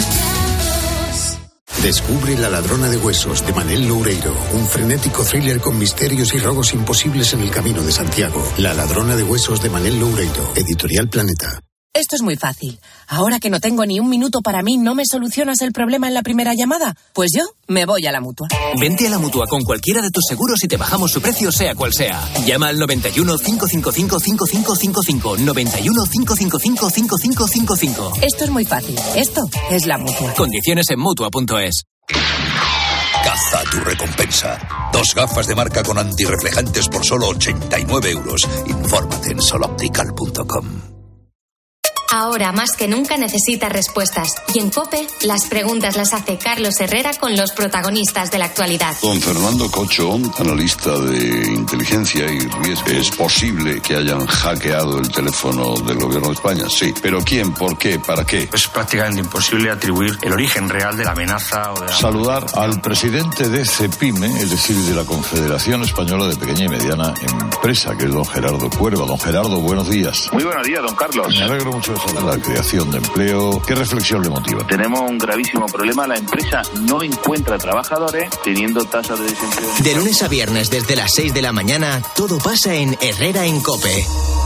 Descubre La ladrona de huesos, de Manel Loureiro, un frenético thriller con misterios y robos imposibles en el Camino de Santiago. La ladrona de huesos, de Manel Loureiro, Editorial Planeta. Esto es muy fácil. Ahora que no tengo ni un minuto para mí, ¿no me solucionas el problema en la primera llamada? Pues yo me voy a la Mutua. Vente a la Mutua con cualquiera de tus seguros y te bajamos su precio, sea cual sea. Llama al noventa y uno, cinco cinco cinco, cinco cinco cinco cinco. noventa y uno, cinco cinco cinco, cinco cinco cinco cinco. Esto es muy fácil. Esto es la Mutua. Condiciones en Mutua punto es. Caza tu recompensa. Dos gafas de marca con antirreflejantes por solo ochenta y nueve euros. Infórmate en soloptical punto com. Ahora más que nunca necesitas respuestas. Y en COPE, las preguntas las hace Carlos Herrera con los protagonistas de la actualidad. Don Fernando Cocho, analista de inteligencia y riesgo. ¿Es posible que hayan hackeado el teléfono del gobierno de España? Sí. ¿Pero quién? ¿Por qué? ¿Para qué? Es prácticamente imposible atribuir el origen real de la amenaza o de la... Saludar al presidente de CEPIME, es decir, de la Confederación Española de Pequeña y Mediana Empresa, que es don Gerardo Cuerva. Don Gerardo, buenos días. Muy buenos días, don Carlos. Me alegro mucho de la creación de empleo. ¿Qué reflexión le motiva? Tenemos un gravísimo problema. La empresa no encuentra trabajadores teniendo tasas de desempleo. De lunes a viernes desde las seis de la mañana, todo pasa en Herrera en COPE.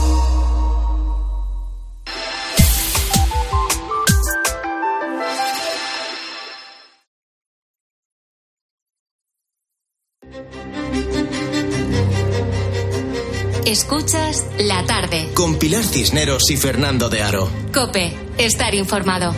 Escuchas La Tarde con Pilar Cisneros y Fernando de Aro. COPE, estar informado.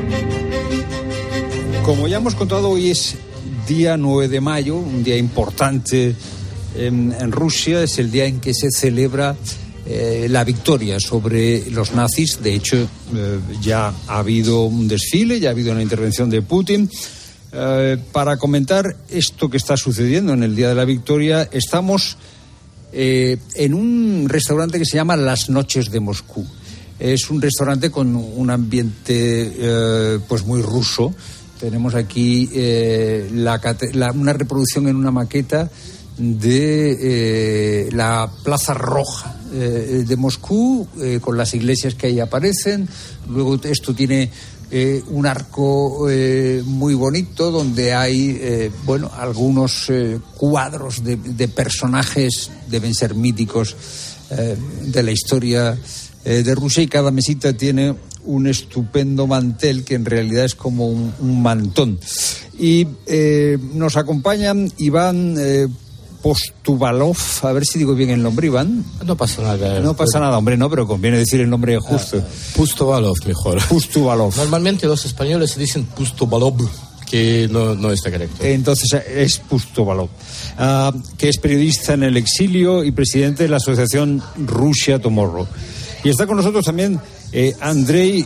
Como ya hemos contado, hoy es día nueve de mayo, un día importante en, en Rusia. Es el día en que se celebra eh, la victoria sobre los nazis. De hecho, eh, ya ha habido un desfile, ya ha habido una intervención de Putin. Eh, para comentar esto que está sucediendo en el día de la victoria, estamos Eh, en un restaurante que se llama Las Noches de Moscú. Es un restaurante con un ambiente eh, pues muy ruso. Tenemos aquí eh, la, la, una reproducción en una maqueta de eh, la Plaza Roja eh, de Moscú, eh, con las iglesias que ahí aparecen. Luego esto tiene Eh, un arco eh, muy bonito donde hay eh, bueno algunos eh, cuadros de, de personajes, deben ser míticos, eh, de la historia eh, de Rusia, y cada mesita tiene un estupendo mantel que en realidad es como un, un mantón. Y eh, nos acompañan Iván eh, Postuvalov, a ver si digo bien el nombre, Iván. No pasa nada. No pasa nada, hombre, no, pero conviene decir el nombre justo. Ah, Pustovalov, mejor. Pustovalov. Normalmente los españoles dicen Pustovalov, que no, no está correcto. Entonces es Pustovalov, uh, que es periodista en el exilio y presidente de la asociación Russia Tomorrow. Y está con nosotros también eh, Andrei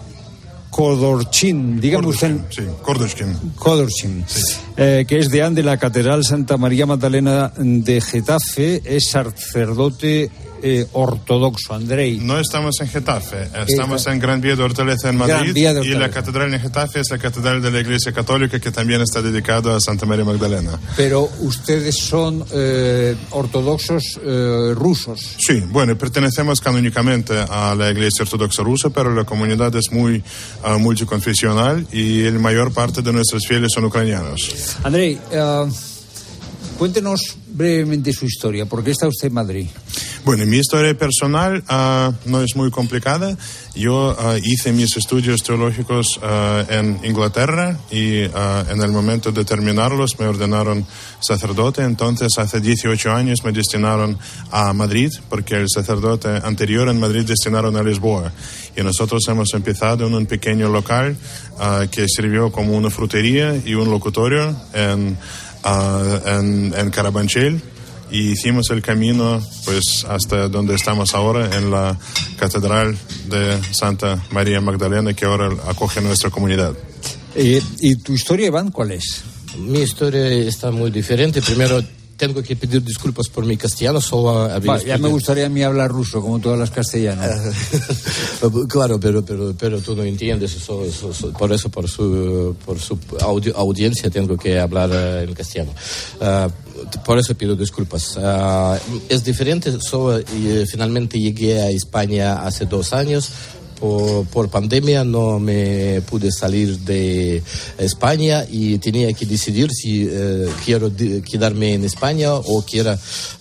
Kodorchin, dígame usted. Sí, Kodorchin. Kodorchin, sí. eh, que es deán de la Catedral Santa María Magdalena de Getafe, es sacerdote eh, ortodoxo. Andrei. No estamos en Getafe, estamos eh, en Gran Vía de Hortaleza en Madrid, de Hortaleza. Y la catedral en Getafe es la catedral de la Iglesia Católica, que también está dedicada a Santa María Magdalena. Pero ustedes son eh, ortodoxos eh, rusos. Sí, bueno, pertenecemos canónicamente a la Iglesia Ortodoxa rusa, pero la comunidad es muy uh, multiconfesional y la mayor parte de nuestros fieles son ucranianos. Andrei, uh, cuéntenos brevemente su historia. ¿Por qué está usted en Madrid? Bueno, mi historia personal uh, no es muy complicada. Yo uh, hice mis estudios teológicos uh, en Inglaterra y uh, en el momento de terminarlos me ordenaron sacerdote. Entonces, hace dieciocho años me destinaron a Madrid, porque el sacerdote anterior en Madrid destinaron a Lisboa. Y nosotros hemos empezado en un pequeño local uh, que sirvió como una frutería y un locutorio en, uh, en, en Carabanchel. Y hicimos el camino pues hasta donde estamos ahora, en la Catedral de Santa María Magdalena, que ahora acoge nuestra comunidad. Eh, ¿Y tu historia, Iván, cuál es? Mi historia está muy diferente. Primero, tengo que pedir disculpas por mi castellano. Solo Va, ya me gustaría a mí hablar ruso, como todas las castellanas. Claro, pero, pero, pero tú no entiendes. Eso, eso, eso, por eso, por su, por su audi- audiencia, tengo que hablar uh, en castellano. Uh, por eso pido disculpas. Uh, es diferente. Solo, y, finalmente llegué a España hace dos años. Por, por pandemia no me pude salir de España y tenía que decidir si eh, quiero de, quedarme en España o quiero uh,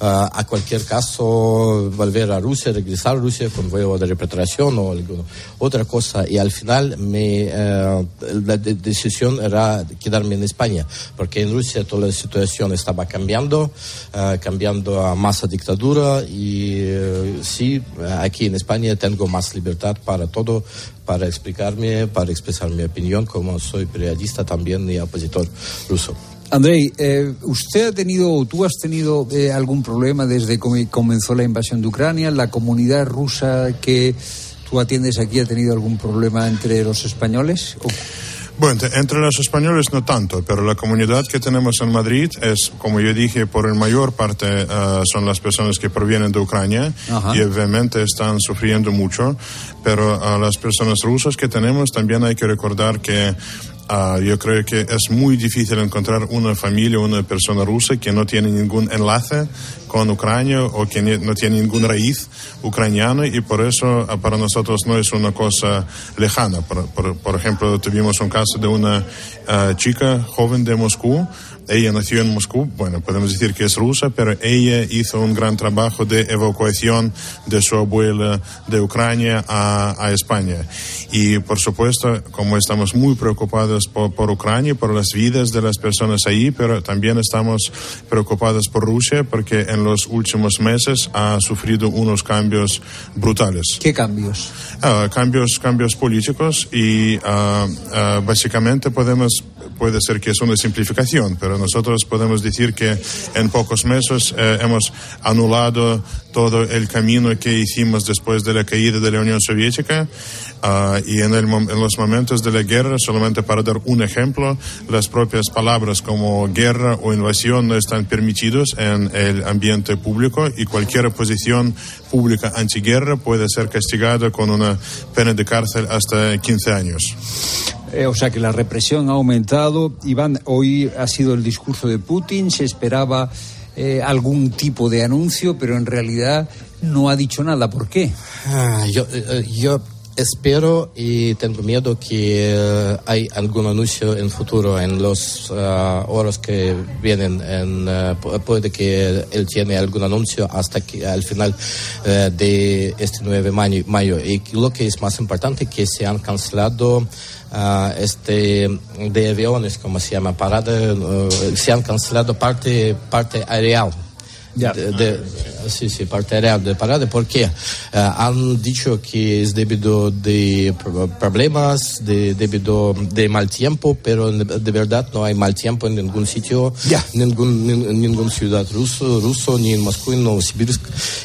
a cualquier caso volver a Rusia, regresar a Rusia con vuelo de repatriación o alguna otra cosa. Y al final me, uh, la de- decisión era quedarme en España, porque en Rusia toda la situación estaba cambiando, uh, cambiando a más a dictadura y uh, sí, aquí en España tengo más libertad para todo, para explicarme, para expresar mi opinión, como soy periodista también y opositor ruso. Andrei, eh, ¿usted ha tenido, o tú has tenido eh, algún problema desde que comenzó la invasión de Ucrania? ¿La comunidad rusa que tú atiendes aquí ha tenido algún problema entre los españoles? ¿O... Bueno, entre los españoles no tanto, pero la comunidad que tenemos en Madrid es, como yo dije, por en mayor parte uh, son las personas que provienen de Ucrania. Ajá. Y obviamente están sufriendo mucho, pero uh, las personas rusas que tenemos también hay que recordar que Uh, yo creo que es muy difícil encontrar una familia, una persona rusa que no tiene ningún enlace con Ucrania o que ni, no tiene ninguna raíz ucraniana, y por eso uh, para nosotros no es una cosa lejana. Por, por, por ejemplo, tuvimos un caso de una uh, chica joven de Moscú. Ella nació en Moscú, bueno, podemos decir que es rusa, pero ella hizo un gran trabajo de evacuación de su abuela de Ucrania a, a España. Y, por supuesto, como estamos muy preocupados por, por Ucrania, por las vidas de las personas ahí, pero también estamos preocupados por Rusia, porque en los últimos meses ha sufrido unos cambios brutales. ¿Qué cambios? Uh, cambios, cambios políticos y uh, uh, básicamente podemos... Puede ser que es una simplificación, pero nosotros podemos decir que en pocos meses eh, hemos anulado todo el camino que hicimos después de la caída de la Unión Soviética. Uh, y en, el, en los momentos de la guerra, solamente para dar un ejemplo, las propias palabras como guerra o invasión no están permitidos en el ambiente público, y cualquier posición pública antiguerra puede ser castigada con una pena de cárcel hasta quince años. Eh, o sea que la represión ha aumentado. Iván, hoy ha sido el discurso de Putin, se esperaba eh, algún tipo de anuncio, pero en realidad no ha dicho nada. ¿Por qué? Ah, yo, eh, yo espero y tengo miedo que uh, hay algún anuncio en futuro, en los uh, horas que vienen. En, uh, puede que él tiene algún anuncio hasta que al final uh, de este nueve de mayo. Y lo que es más importante, que se han cancelado Uh, este de aviones, como se llama, parada, uh, se han cancelado parte parte aérea. Ya. De, de, sí, sí, parte aérea de parada. ¿Por qué? Uh, han dicho que es debido de problemas, de, debido de mal tiempo, pero de verdad no hay mal tiempo en ningún sitio, ya. ningún, en ninguna ciudad ruso, ruso, ni en Moscú, ni en Novosibirsk.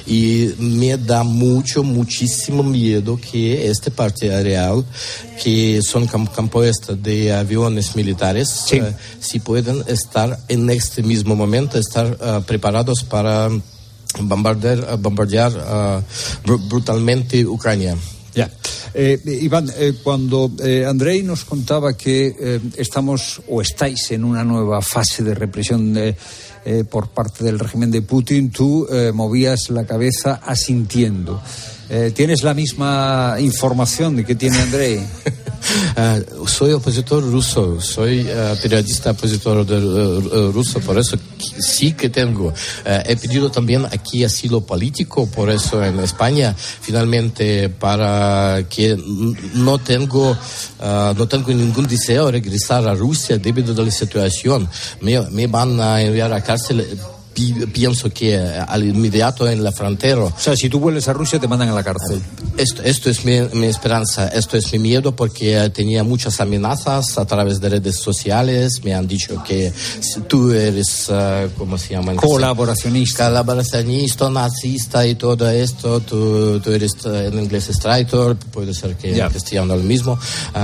Y me da mucho, muchísimo miedo que esta parte aérea, que son compuestas de aviones militares, sí. uh, si pueden estar en este mismo momento, estar uh, preparados para bombardear, bombardear uh, br- brutalmente Ucrania. Ya. Eh, Iván, eh, cuando eh, Andrei nos contaba que eh, estamos o estáis en una nueva fase de represión de, eh, por parte del régimen de Putin, tú eh, movías la cabeza asintiendo. Eh, ¿Tienes la misma información de que tiene Andrei? Uh, soy opositor ruso, soy uh, periodista opositor de, uh, ruso, por eso sí que tengo. Uh, he pedido también aquí asilo político, por eso en España, finalmente, para que no tengo, uh, no tengo ningún deseo de regresar a Rusia debido a la situación. Me, me van a enviar a cárcel pi- pienso que al inmediato en la frontera... O sea, si tú vuelves a Rusia te mandan a la cárcel. Esto, esto es mi, mi esperanza, esto es mi miedo, porque tenía muchas amenazas a través de redes sociales. Me han dicho que si tú eres, uh, ¿cómo se llama? Colaboracionista. Colaboracionista, nazista y todo esto. Tú, tú eres uh, en inglés es traitor, puede ser que yeah. en castellano lo mismo.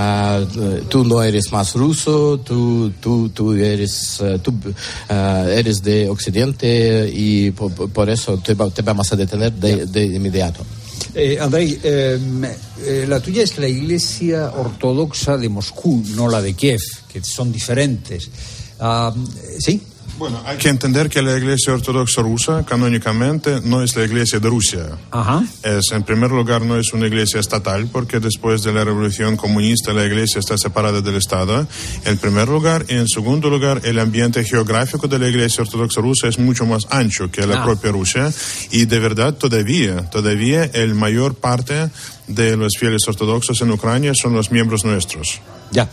Uh, tú no eres más ruso, tú, tú, tú, eres, uh, tú uh, eres de Occidente y por, por eso te, te vamos a detener de, yeah. de inmediato. Eh, Andrei, eh, eh, la tuya es la Iglesia Ortodoxa de Moscú, no la de Kiev, que son diferentes. Uh, ¿Sí? Bueno, hay que entender que la Iglesia Ortodoxa rusa, canónicamente, no es la Iglesia de Rusia. Ajá. Es, en primer lugar, no es una iglesia estatal, porque después de la Revolución Comunista la Iglesia está separada del Estado, en primer lugar. Y en segundo lugar, el ambiente geográfico de la Iglesia Ortodoxa rusa es mucho más ancho que la ah. propia Rusia. Y de verdad, todavía, todavía, el mayor parte de los fieles ortodoxos en Ucrania son los miembros nuestros. Ya.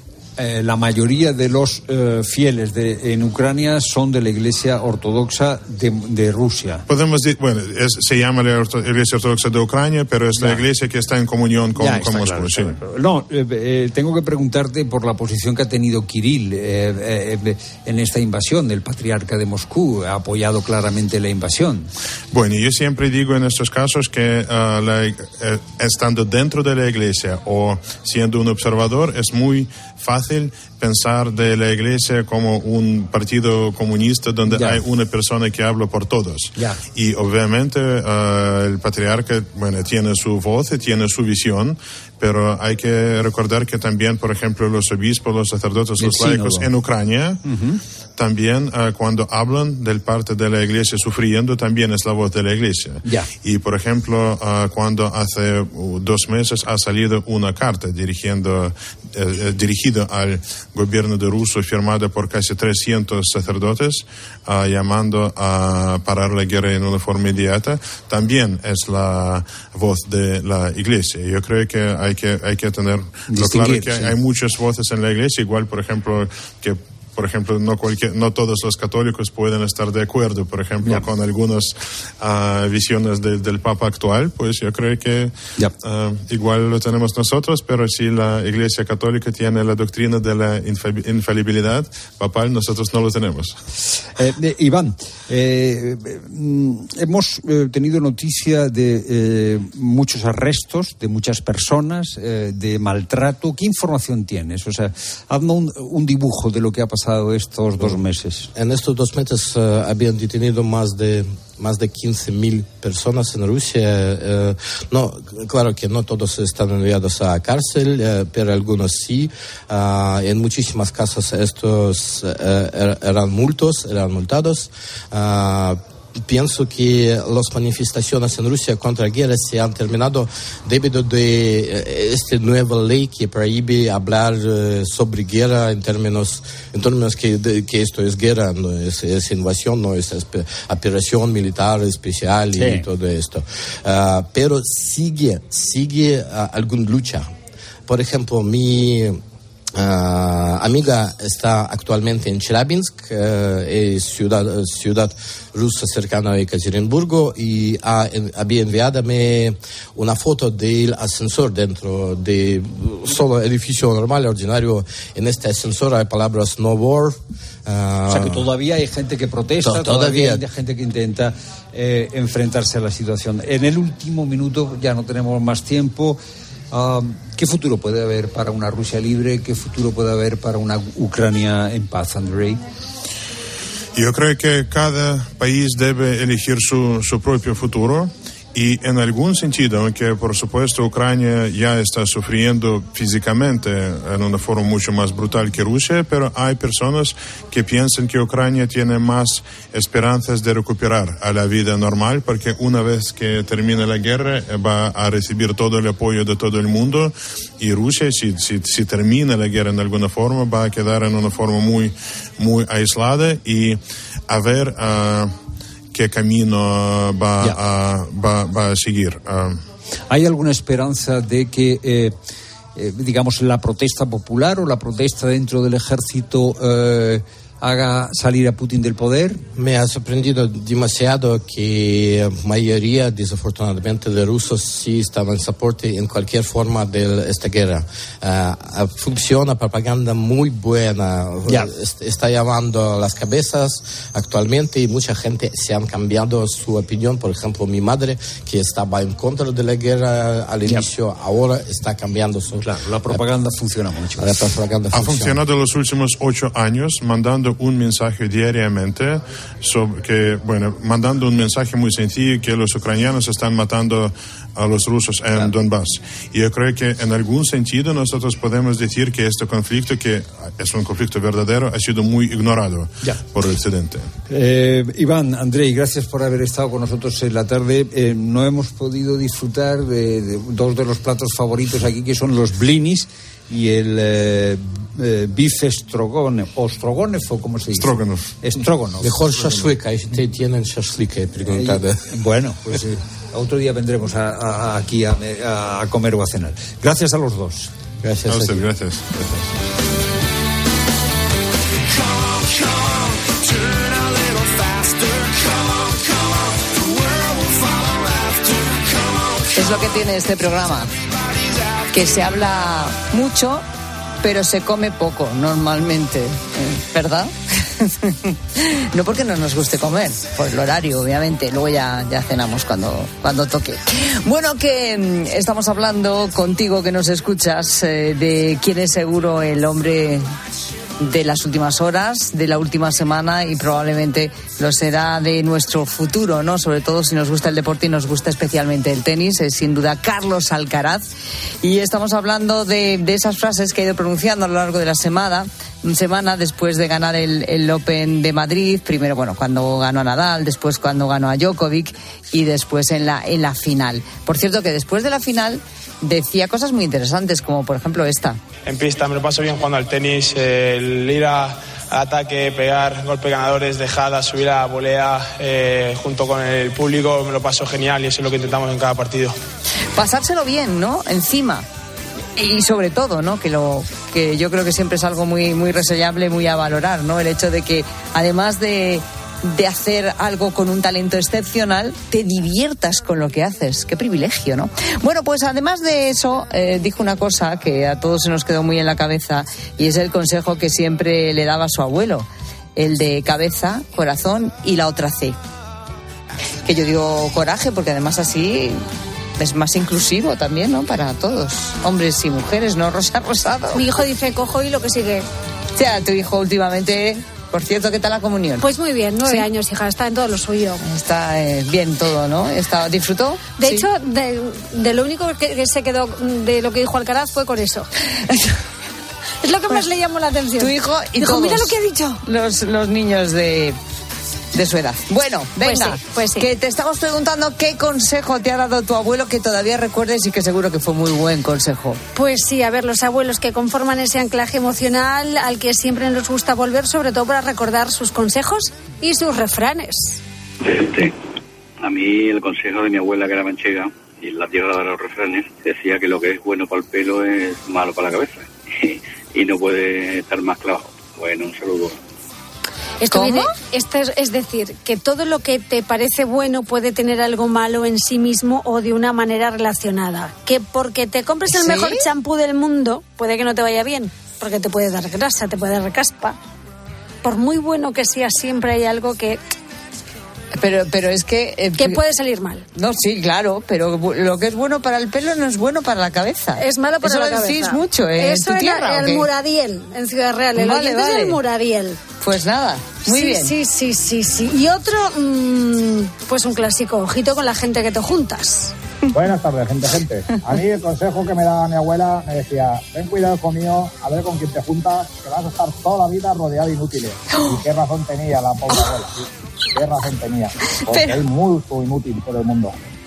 Eh, la mayoría de los eh, fieles de, en Ucrania son de la Iglesia Ortodoxa de, de Rusia. Podemos decir, bueno, es, se llama la Orto, Iglesia Ortodoxa de Ucrania, pero es ya. la iglesia que está en comunión con, con Moscú. Claro, sí. claro. No, eh, eh, tengo que preguntarte por la posición que ha tenido Kirill eh, eh, en esta invasión. El patriarca de Moscú ha apoyado claramente la invasión. Bueno, yo siempre digo en estos casos que uh, la, eh, estando dentro de la iglesia o siendo un observador es muy fácil pensar de la iglesia como un partido comunista donde ya. hay una persona que habla por todos. Ya. Y obviamente uh, el patriarca, bueno, tiene su voz y tiene su visión, pero hay que recordar que también, por ejemplo, los obispos, los sacerdotes, los laicos en Ucrania, uh-huh. también uh, cuando hablan del parte de la iglesia sufriendo, también es la voz de la iglesia. Ya. Y, por ejemplo, uh, cuando hace uh, dos meses ha salido una carta dirigiendo, uh, dirigida al gobierno de Rusia, firmada por casi trescientos sacerdotes, uh, llamando a parar la guerra en una forma inmediata, también es la voz de la iglesia. Yo creo que hay que hay que tener lo claro que hay, hay muchas voces en la iglesia, igual, por ejemplo, que por ejemplo, no cualquier, no todos los católicos pueden estar de acuerdo, por ejemplo, yeah. con algunas uh, visiones de, del Papa actual, pues yo creo que yeah. uh, igual lo tenemos nosotros, pero si la Iglesia Católica tiene la doctrina de la infa- infalibilidad papal, nosotros no lo tenemos. Eh, eh, Iván, eh, eh, hemos eh, tenido noticia de eh, muchos arrestos, de muchas personas, eh, de maltrato. ¿Qué información tienes? O sea, hazme un, un dibujo de lo que ha pasado estos dos meses. En estos dos meses uh, habían detenido más de más de quince mil personas en Rusia. Uh, no, claro que no todos están enviados a cárcel, uh, pero algunos sí. Uh, en muchísimas casos estos uh, er, eran multos, eran multados. Uh, Pienso que las manifestaciones en Rusia contra la guerra se han terminado debido de esta nueva ley que prohíbe hablar sobre guerra en términos en términos que, de, que esto es guerra, no es, es invasión, no es operación militar especial sí. y todo esto. Uh, pero sigue, sigue uh, alguna lucha. Por ejemplo, mi Uh, amiga está actualmente en Chelyabinsk, uh, es ciudad, ciudad rusa cercana a Ekaterimburgo, y ha, en, había enviadome una foto del ascensor dentro de solo edificio normal, ordinario. En este ascensor hay palabras no war. Uh, o sea que todavía hay gente que protesta, to- todavía, todavía hay gente que intenta eh, enfrentarse a la situación. En el último minuto, ya no tenemos más tiempo. Uh, ¿Qué futuro puede haber para una Rusia libre? ¿Qué futuro puede haber para una Ucrania en paz, Andrei? Yo creo que cada país debe elegir su, su propio futuro. Y en algún sentido, aunque por supuesto Ucrania ya está sufriendo físicamente en una forma mucho más brutal que Rusia, pero hay personas que piensan que Ucrania tiene más esperanzas de recuperar a la vida normal, porque una vez que termine la guerra va a recibir todo el apoyo de todo el mundo, y Rusia, si, si, si termina la guerra en alguna forma, va a quedar en una forma muy, muy aislada, y a ver... Uh, qué camino va, yeah. a, va, va a seguir. Uh. ¿Hay alguna esperanza de que, eh, eh, digamos, la protesta popular o la protesta dentro del ejército eh, haga salir a Putin del poder? Me ha sorprendido demasiado que la mayoría, desafortunadamente, de rusos sí estaban en soporte en cualquier forma de esta guerra. Uh, funciona propaganda muy buena. Yeah. Está llamando a las cabezas actualmente y mucha gente se han cambiado su opinión. Por ejemplo, mi madre, que estaba en contra de la guerra al inicio, yeah. ahora está cambiando su... Claro, la propaganda uh, funciona mucho. La propaganda ha funciona. funcionado los últimos ocho años mandando un mensaje diariamente sobre que, bueno, mandando un mensaje muy sencillo que los ucranianos están matando a los rusos en claro. Donbass. Y yo creo que en algún sentido nosotros podemos decir que este conflicto, que es un conflicto verdadero, ha sido muy ignorado ya. por el Occidente. Eh, Iván, Andrei, gracias por haber estado con nosotros en la tarde. Eh, no hemos podido disfrutar de, de dos de los platos favoritos aquí, que son los blinis y el eh, eh, bife strogonoff, o strogonoff, o ¿cómo se dice? Strogonoff. Strogonoff. Mejor shashlik, ahí tienen shashlik, he preguntado. Eh, bueno, pues eh, otro día vendremos a, a, aquí a, a comer o a cenar. Gracias a los dos. Gracias. A usted, gracias. gracias. Es lo que tiene este programa, que se habla mucho, pero se come poco normalmente, ¿verdad? No porque no nos guste comer, por el horario, obviamente. Luego ya, ya cenamos cuando, cuando toque. Bueno, que estamos hablando contigo, que nos escuchas, eh, de quién es seguro el hombre de las últimas horas, de la última semana, y probablemente lo será de nuestro futuro, ¿no? Sobre todo si nos gusta el deporte y nos gusta especialmente el tenis, es sin duda Carlos Alcaraz. Y estamos hablando de, de esas frases que ha ido pronunciando a lo largo de la semana, semana después de ganar el, el Open de Madrid, primero, bueno, cuando ganó a Nadal, después cuando ganó a Djokovic y después en la, en la final. Por cierto, que después de la final decía cosas muy interesantes, como por ejemplo esta. En pista me lo paso bien jugando al tenis, eh, el ir a, al ataque, pegar golpes ganadores, dejada, subir a volea, eh, junto con el público, me lo paso genial y eso es lo que intentamos en cada partido. Pasárselo bien, ¿no? Encima. Y sobre todo, ¿no? Que lo que yo creo que siempre es algo muy muy reseñable, muy a valorar, ¿no? El hecho de que además de de hacer algo con un talento excepcional, te diviertas con lo que haces. Qué privilegio, ¿no? Bueno, pues además de eso, eh, dijo una cosa que a todos se nos quedó muy en la cabeza, y es el consejo que siempre le daba a su abuelo, el de cabeza, corazón y la otra C. Que yo digo coraje, porque además así es más inclusivo también, ¿no? Para todos, hombres y mujeres, ¿no? Rosa Rosado. Mi hijo dice cojo y lo que sigue. O sea, tu hijo últimamente... Por cierto, ¿qué tal la comunión? Pues muy bien, nueve ¿Sí? años, hija, está en todo lo suyo. Está eh, bien todo, ¿no? Está, ¿disfrutó? De ¿Sí? hecho, de, de lo único que, que se quedó de lo que dijo Alcaraz fue con eso. Es lo que más le llamó la atención. Tu hijo y Dijo, todos mira lo que ha dicho. Los, los niños de... de su edad. Bueno, venga, pues sí, pues sí. Que te estamos preguntando qué consejo te ha dado tu abuelo que todavía recuerdes y que seguro que fue muy buen consejo. Pues sí, a ver, los abuelos que conforman ese anclaje emocional al que siempre nos gusta volver, sobre todo para recordar sus consejos y sus refranes. Este, a mí el consejo de mi abuela, que era manchega, y la tierra de los refranes, decía que lo que es bueno para el pelo es malo para la cabeza y no puede estar más clavado. Bueno, un saludo. Esto ¿Cómo? Viene, esto es, es decir, que todo lo que te parece bueno puede tener algo malo en sí mismo o de una manera relacionada. Que porque te compres el ¿Sí? mejor champú del mundo, puede que no te vaya bien, porque te puede dar grasa, te puede dar caspa. Por muy bueno que sea, siempre hay algo que... Pero, pero es que... Eh, que puede salir mal. No, sí, claro, pero lo que es bueno para el pelo no es bueno para la cabeza. Es malo para Eso la lo cabeza. decís mucho, ¿eh? Eso en tu era tierra, el Muradiel, en Ciudad Real. El vale, oyente vale. es el Muradiel. Pues nada, muy sí, bien. Sí, sí, sí, sí. Y otro, mmm, pues un clásico, ojito con la gente que te juntas. Buenas tardes, gente, gente. A mí el consejo que me daba mi abuela me decía, ten cuidado conmigo, a ver con quién te juntas, que vas a estar toda la vida rodeado de inútiles. Y qué razón tenía la pobre abuela. Qué razón tenía. Porque Pero... hay mucho inútil por el mundo. Pero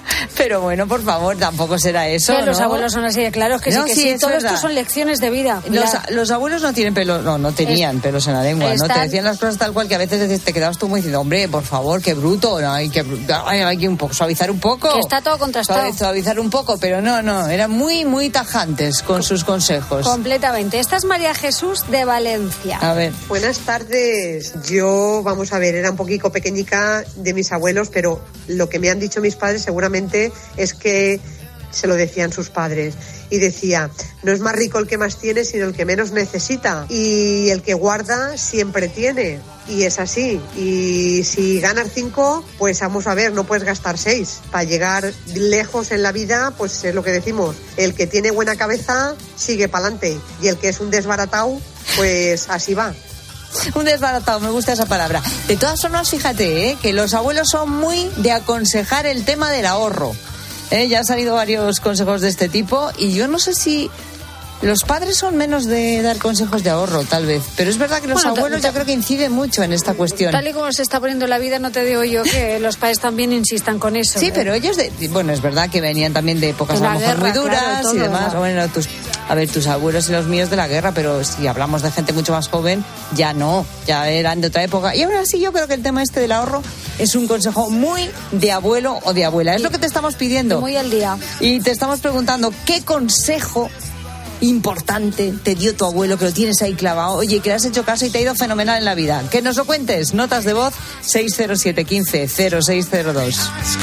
Pero bueno, por favor, tampoco será eso, sí, ¿no? Los abuelos son así de claros que no, sí, que sí, sí. es Todo verdad. esto son lecciones de vida. Los, La... los abuelos no tienen pelo, no, no tenían es, pelos en la lengua, están... ¿no? Te decían las cosas tal cual que a veces te quedabas tú muy diciendo, hombre, por favor, qué bruto, no, hay que, hay, hay que un poco, suavizar un poco. Que está todo contrastado. Suavizar un poco, pero no, no, eran muy, muy tajantes con sus consejos. Completamente. Esta es María Jesús de Valencia. A ver. Buenas tardes. Yo, vamos a ver, era un poquito pequeñica de mis abuelos, pero lo que me han dicho mis padres seguramente es que se lo decían sus padres. Y decía, no es más rico el que más tiene, sino el que menos necesita. Y el que guarda siempre tiene. Y es así. Y si ganas cinco, pues vamos a ver, no puedes gastar seis. Para llegar lejos en la vida, pues es lo que decimos. El que tiene buena cabeza, sigue para adelante. Y el que es un desbaratado, pues así va. Un desbaratado, me gusta esa palabra. De todas formas, fíjate, ¿eh? que los abuelos son muy de aconsejar el tema del ahorro. ¿Eh? Ya han salido varios consejos de este tipo y yo no sé si los padres son menos de dar consejos de ahorro, tal vez, pero es verdad que los bueno, abuelos yo creo que inciden mucho en esta cuestión. Tal y como se está poniendo la vida, no te digo yo que los padres también insistan con eso. Sí, ¿eh? pero ellos, de, bueno, es verdad que venían también de épocas a lo mejor muy duras claro, todo, y demás. ¿no? Bueno, tus, a ver, tus abuelos y los míos de la guerra, pero si hablamos de gente mucho más joven, ya no, ya eran de otra época. Y aún así yo creo que el tema este del ahorro es un consejo muy de abuelo o de abuela. Es lo que te estamos pidiendo. Muy al día. Y te estamos preguntando, ¿qué consejo importante te dio tu abuelo que lo tienes ahí clavado? Oye, que le has hecho caso y te ha ido fenomenal en la vida. Que nos lo cuentes. Notas de voz seis cero siete uno cinco cero seis cero dos.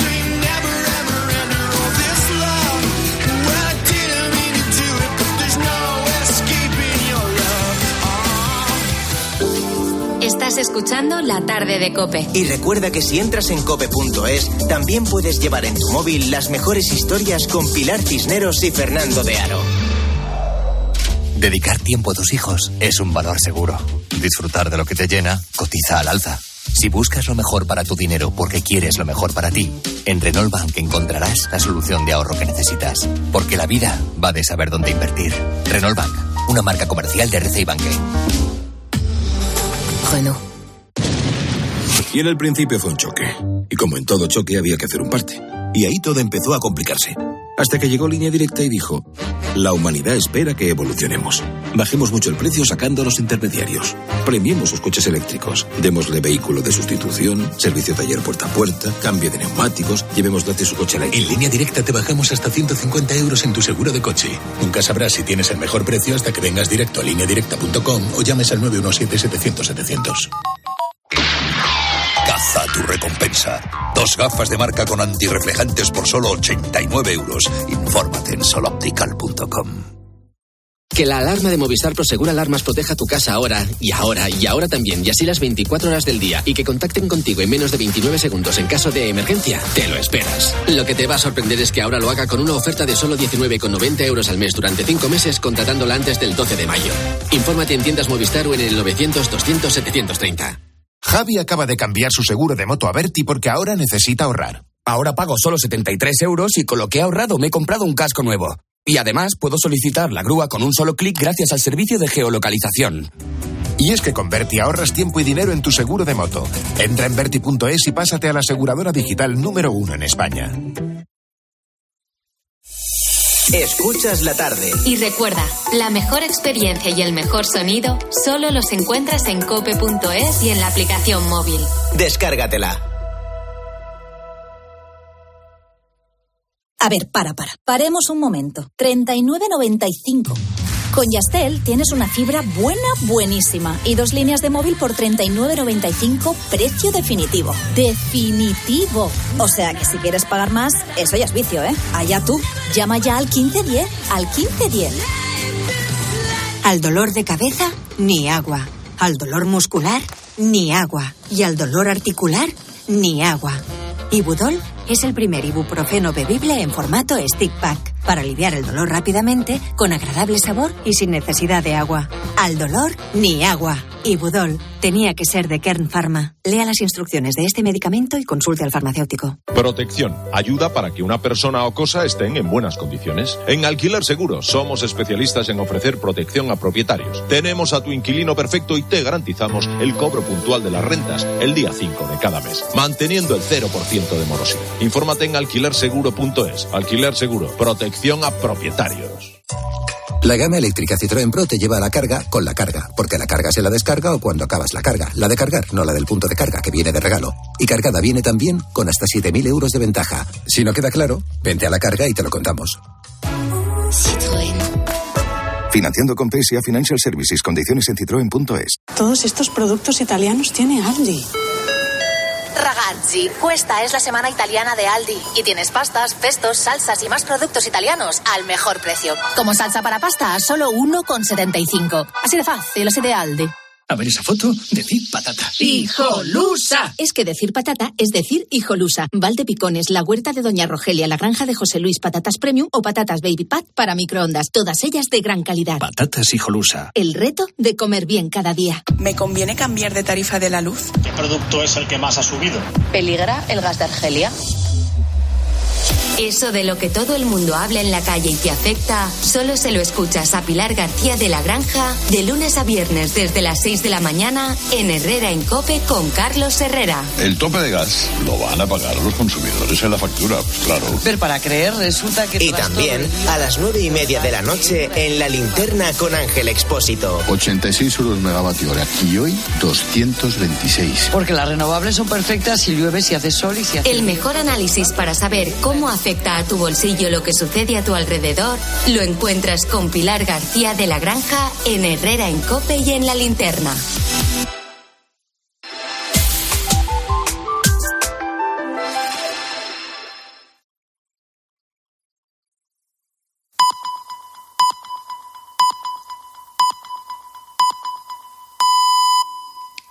Estás escuchando La Tarde de COPE. Y recuerda que si entras en cope punto es, también puedes llevar en tu móvil las mejores historias con Pilar Cisneros y Fernando de Aro. Dedicar tiempo a tus hijos es un valor seguro. Disfrutar de lo que te llena, cotiza al alza. Si buscas lo mejor para tu dinero porque quieres lo mejor para ti, en Renault Bank encontrarás la solución de ahorro que necesitas. Porque la vida va de saber dónde invertir. Renault Bank, una marca comercial de R C I Banque. Renault. Y en el principio fue un choque. Y como en todo choque había que hacer un parte. Y ahí todo empezó a complicarse. Hasta que llegó Línea Directa y dijo, la humanidad espera que evolucionemos. Bajemos mucho el precio sacando a los intermediarios. Premiemos sus coches eléctricos. Démosle vehículo de sustitución, servicio taller puerta a puerta, cambio de neumáticos, llevemos gratis su coche eléctrico. En Línea Directa te bajamos hasta ciento cincuenta euros en tu seguro de coche. Nunca sabrás si tienes el mejor precio hasta que vengas directo a línea directa punto com o llames al nueve uno siete setecientos setecientos. Caza tu recompensa. Dos gafas de marca con antirreflejantes por solo ochenta y nueve euros. Infórmate en soloptical punto com. Que la alarma de Movistar Prosegur Alarmas proteja tu casa ahora, y ahora, y ahora también, y así las veinticuatro horas del día, y que contacten contigo en menos de veintinueve segundos en caso de emergencia, te lo esperas. Lo que te va a sorprender es que ahora lo haga con una oferta de solo diecinueve con noventa euros al mes durante cinco meses, contratándola antes del doce de mayo. Infórmate en tiendas Movistar o en el novecientos doscientos setecientos treinta. Javi acaba de cambiar su seguro de moto a Berti porque ahora necesita ahorrar. Ahora pago solo setenta y tres euros y con lo que he ahorrado me he comprado un casco nuevo. Y además puedo solicitar la grúa con un solo clic gracias al servicio de geolocalización. Y es que con Berti ahorras tiempo y dinero en tu seguro de moto. Entra en Berti punto es y pásate a la aseguradora digital número uno en España. Escuchas la tarde. Y recuerda, la mejor experiencia y el mejor sonido solo los encuentras en cope punto es y en la aplicación móvil. Descárgatela. A ver, para, para. Paremos un momento. treinta y nueve noventa y cinco. Con Yastel tienes una fibra buena, buenísima. Y dos líneas de móvil por treinta y nueve noventa y cinco, precio definitivo. ¡Definitivo! O sea que si quieres pagar más, eso ya es vicio, ¿eh? Allá tú. Llama ya al quince diez. Al quince diez. Al dolor de cabeza, ni agua. Al dolor muscular, ni agua. Y al dolor articular, ni agua. Ibudol es el primer ibuprofeno bebible en formato stick pack para aliviar el dolor rápidamente, con agradable sabor y sin necesidad de agua. Al dolor, ni agua. Ibudol tenía que ser de Kern Pharma. Lea las instrucciones de este medicamento y consulte al farmacéutico. Protección. Ayuda para que una persona o cosa estén en buenas condiciones. En Alquiler Seguro somos especialistas en ofrecer protección a propietarios. Tenemos a tu inquilino perfecto y te garantizamos el cobro puntual de las rentas el día cinco de cada mes, manteniendo el cero por ciento de morosidad. Infórmate en alquiler seguro punto es. Alquiler Seguro. Protección a propietarios. La gama eléctrica Citroën Pro te lleva a la carga con la carga, porque la carga se la descarga o cuando acabas la carga. La de cargar, no la del punto de carga, que viene de regalo. Y cargada viene también con hasta siete mil euros de ventaja. Si no queda claro, vente a la carga y te lo contamos. Citroën. Financiando con P S A Financial Services. Condiciones en citroen punto es. Todos estos productos italianos tiene Aldi. Ragazzi, questa es la semana italiana de Aldi y tienes pastas, pestos, salsas y más productos italianos al mejor precio. Como salsa para pasta a solo uno con setenta y cinco. Así de fácil, así de Aldi. A ver esa foto, decir patata. ¡Hijolusa! Es que decir patata es decir hijolusa. Valdepicones, la huerta de Doña Rogelia, la granja de José Luis, patatas premium o patatas baby pat para microondas. Todas ellas de gran calidad. Patatas hijolusa. El reto de comer bien cada día. ¿Me conviene cambiar de tarifa de la luz? ¿Qué producto es el que más ha subido? ¿Peligra el gas de Argelia? Eso de lo que todo el mundo habla en la calle y te afecta, solo se lo escuchas a Pilar García de la Granja de lunes a viernes desde las seis de la mañana en Herrera en COPE con Carlos Herrera. El tope de gas lo van a pagar los consumidores en la factura, pues claro. Pero para creer resulta que... Y también a las nueve y media de la noche en La Linterna con Ángel Expósito. ochenta y seis euros megavatio hora y hoy doscientos veintiséis. Porque las renovables son perfectas si llueve, si hace sol y si hace... El mejor análisis para saber cómo afecta a tu bolsillo lo que sucede a tu alrededor lo encuentras con Pilar García de la Granja en Herrera en COPE y en La Linterna.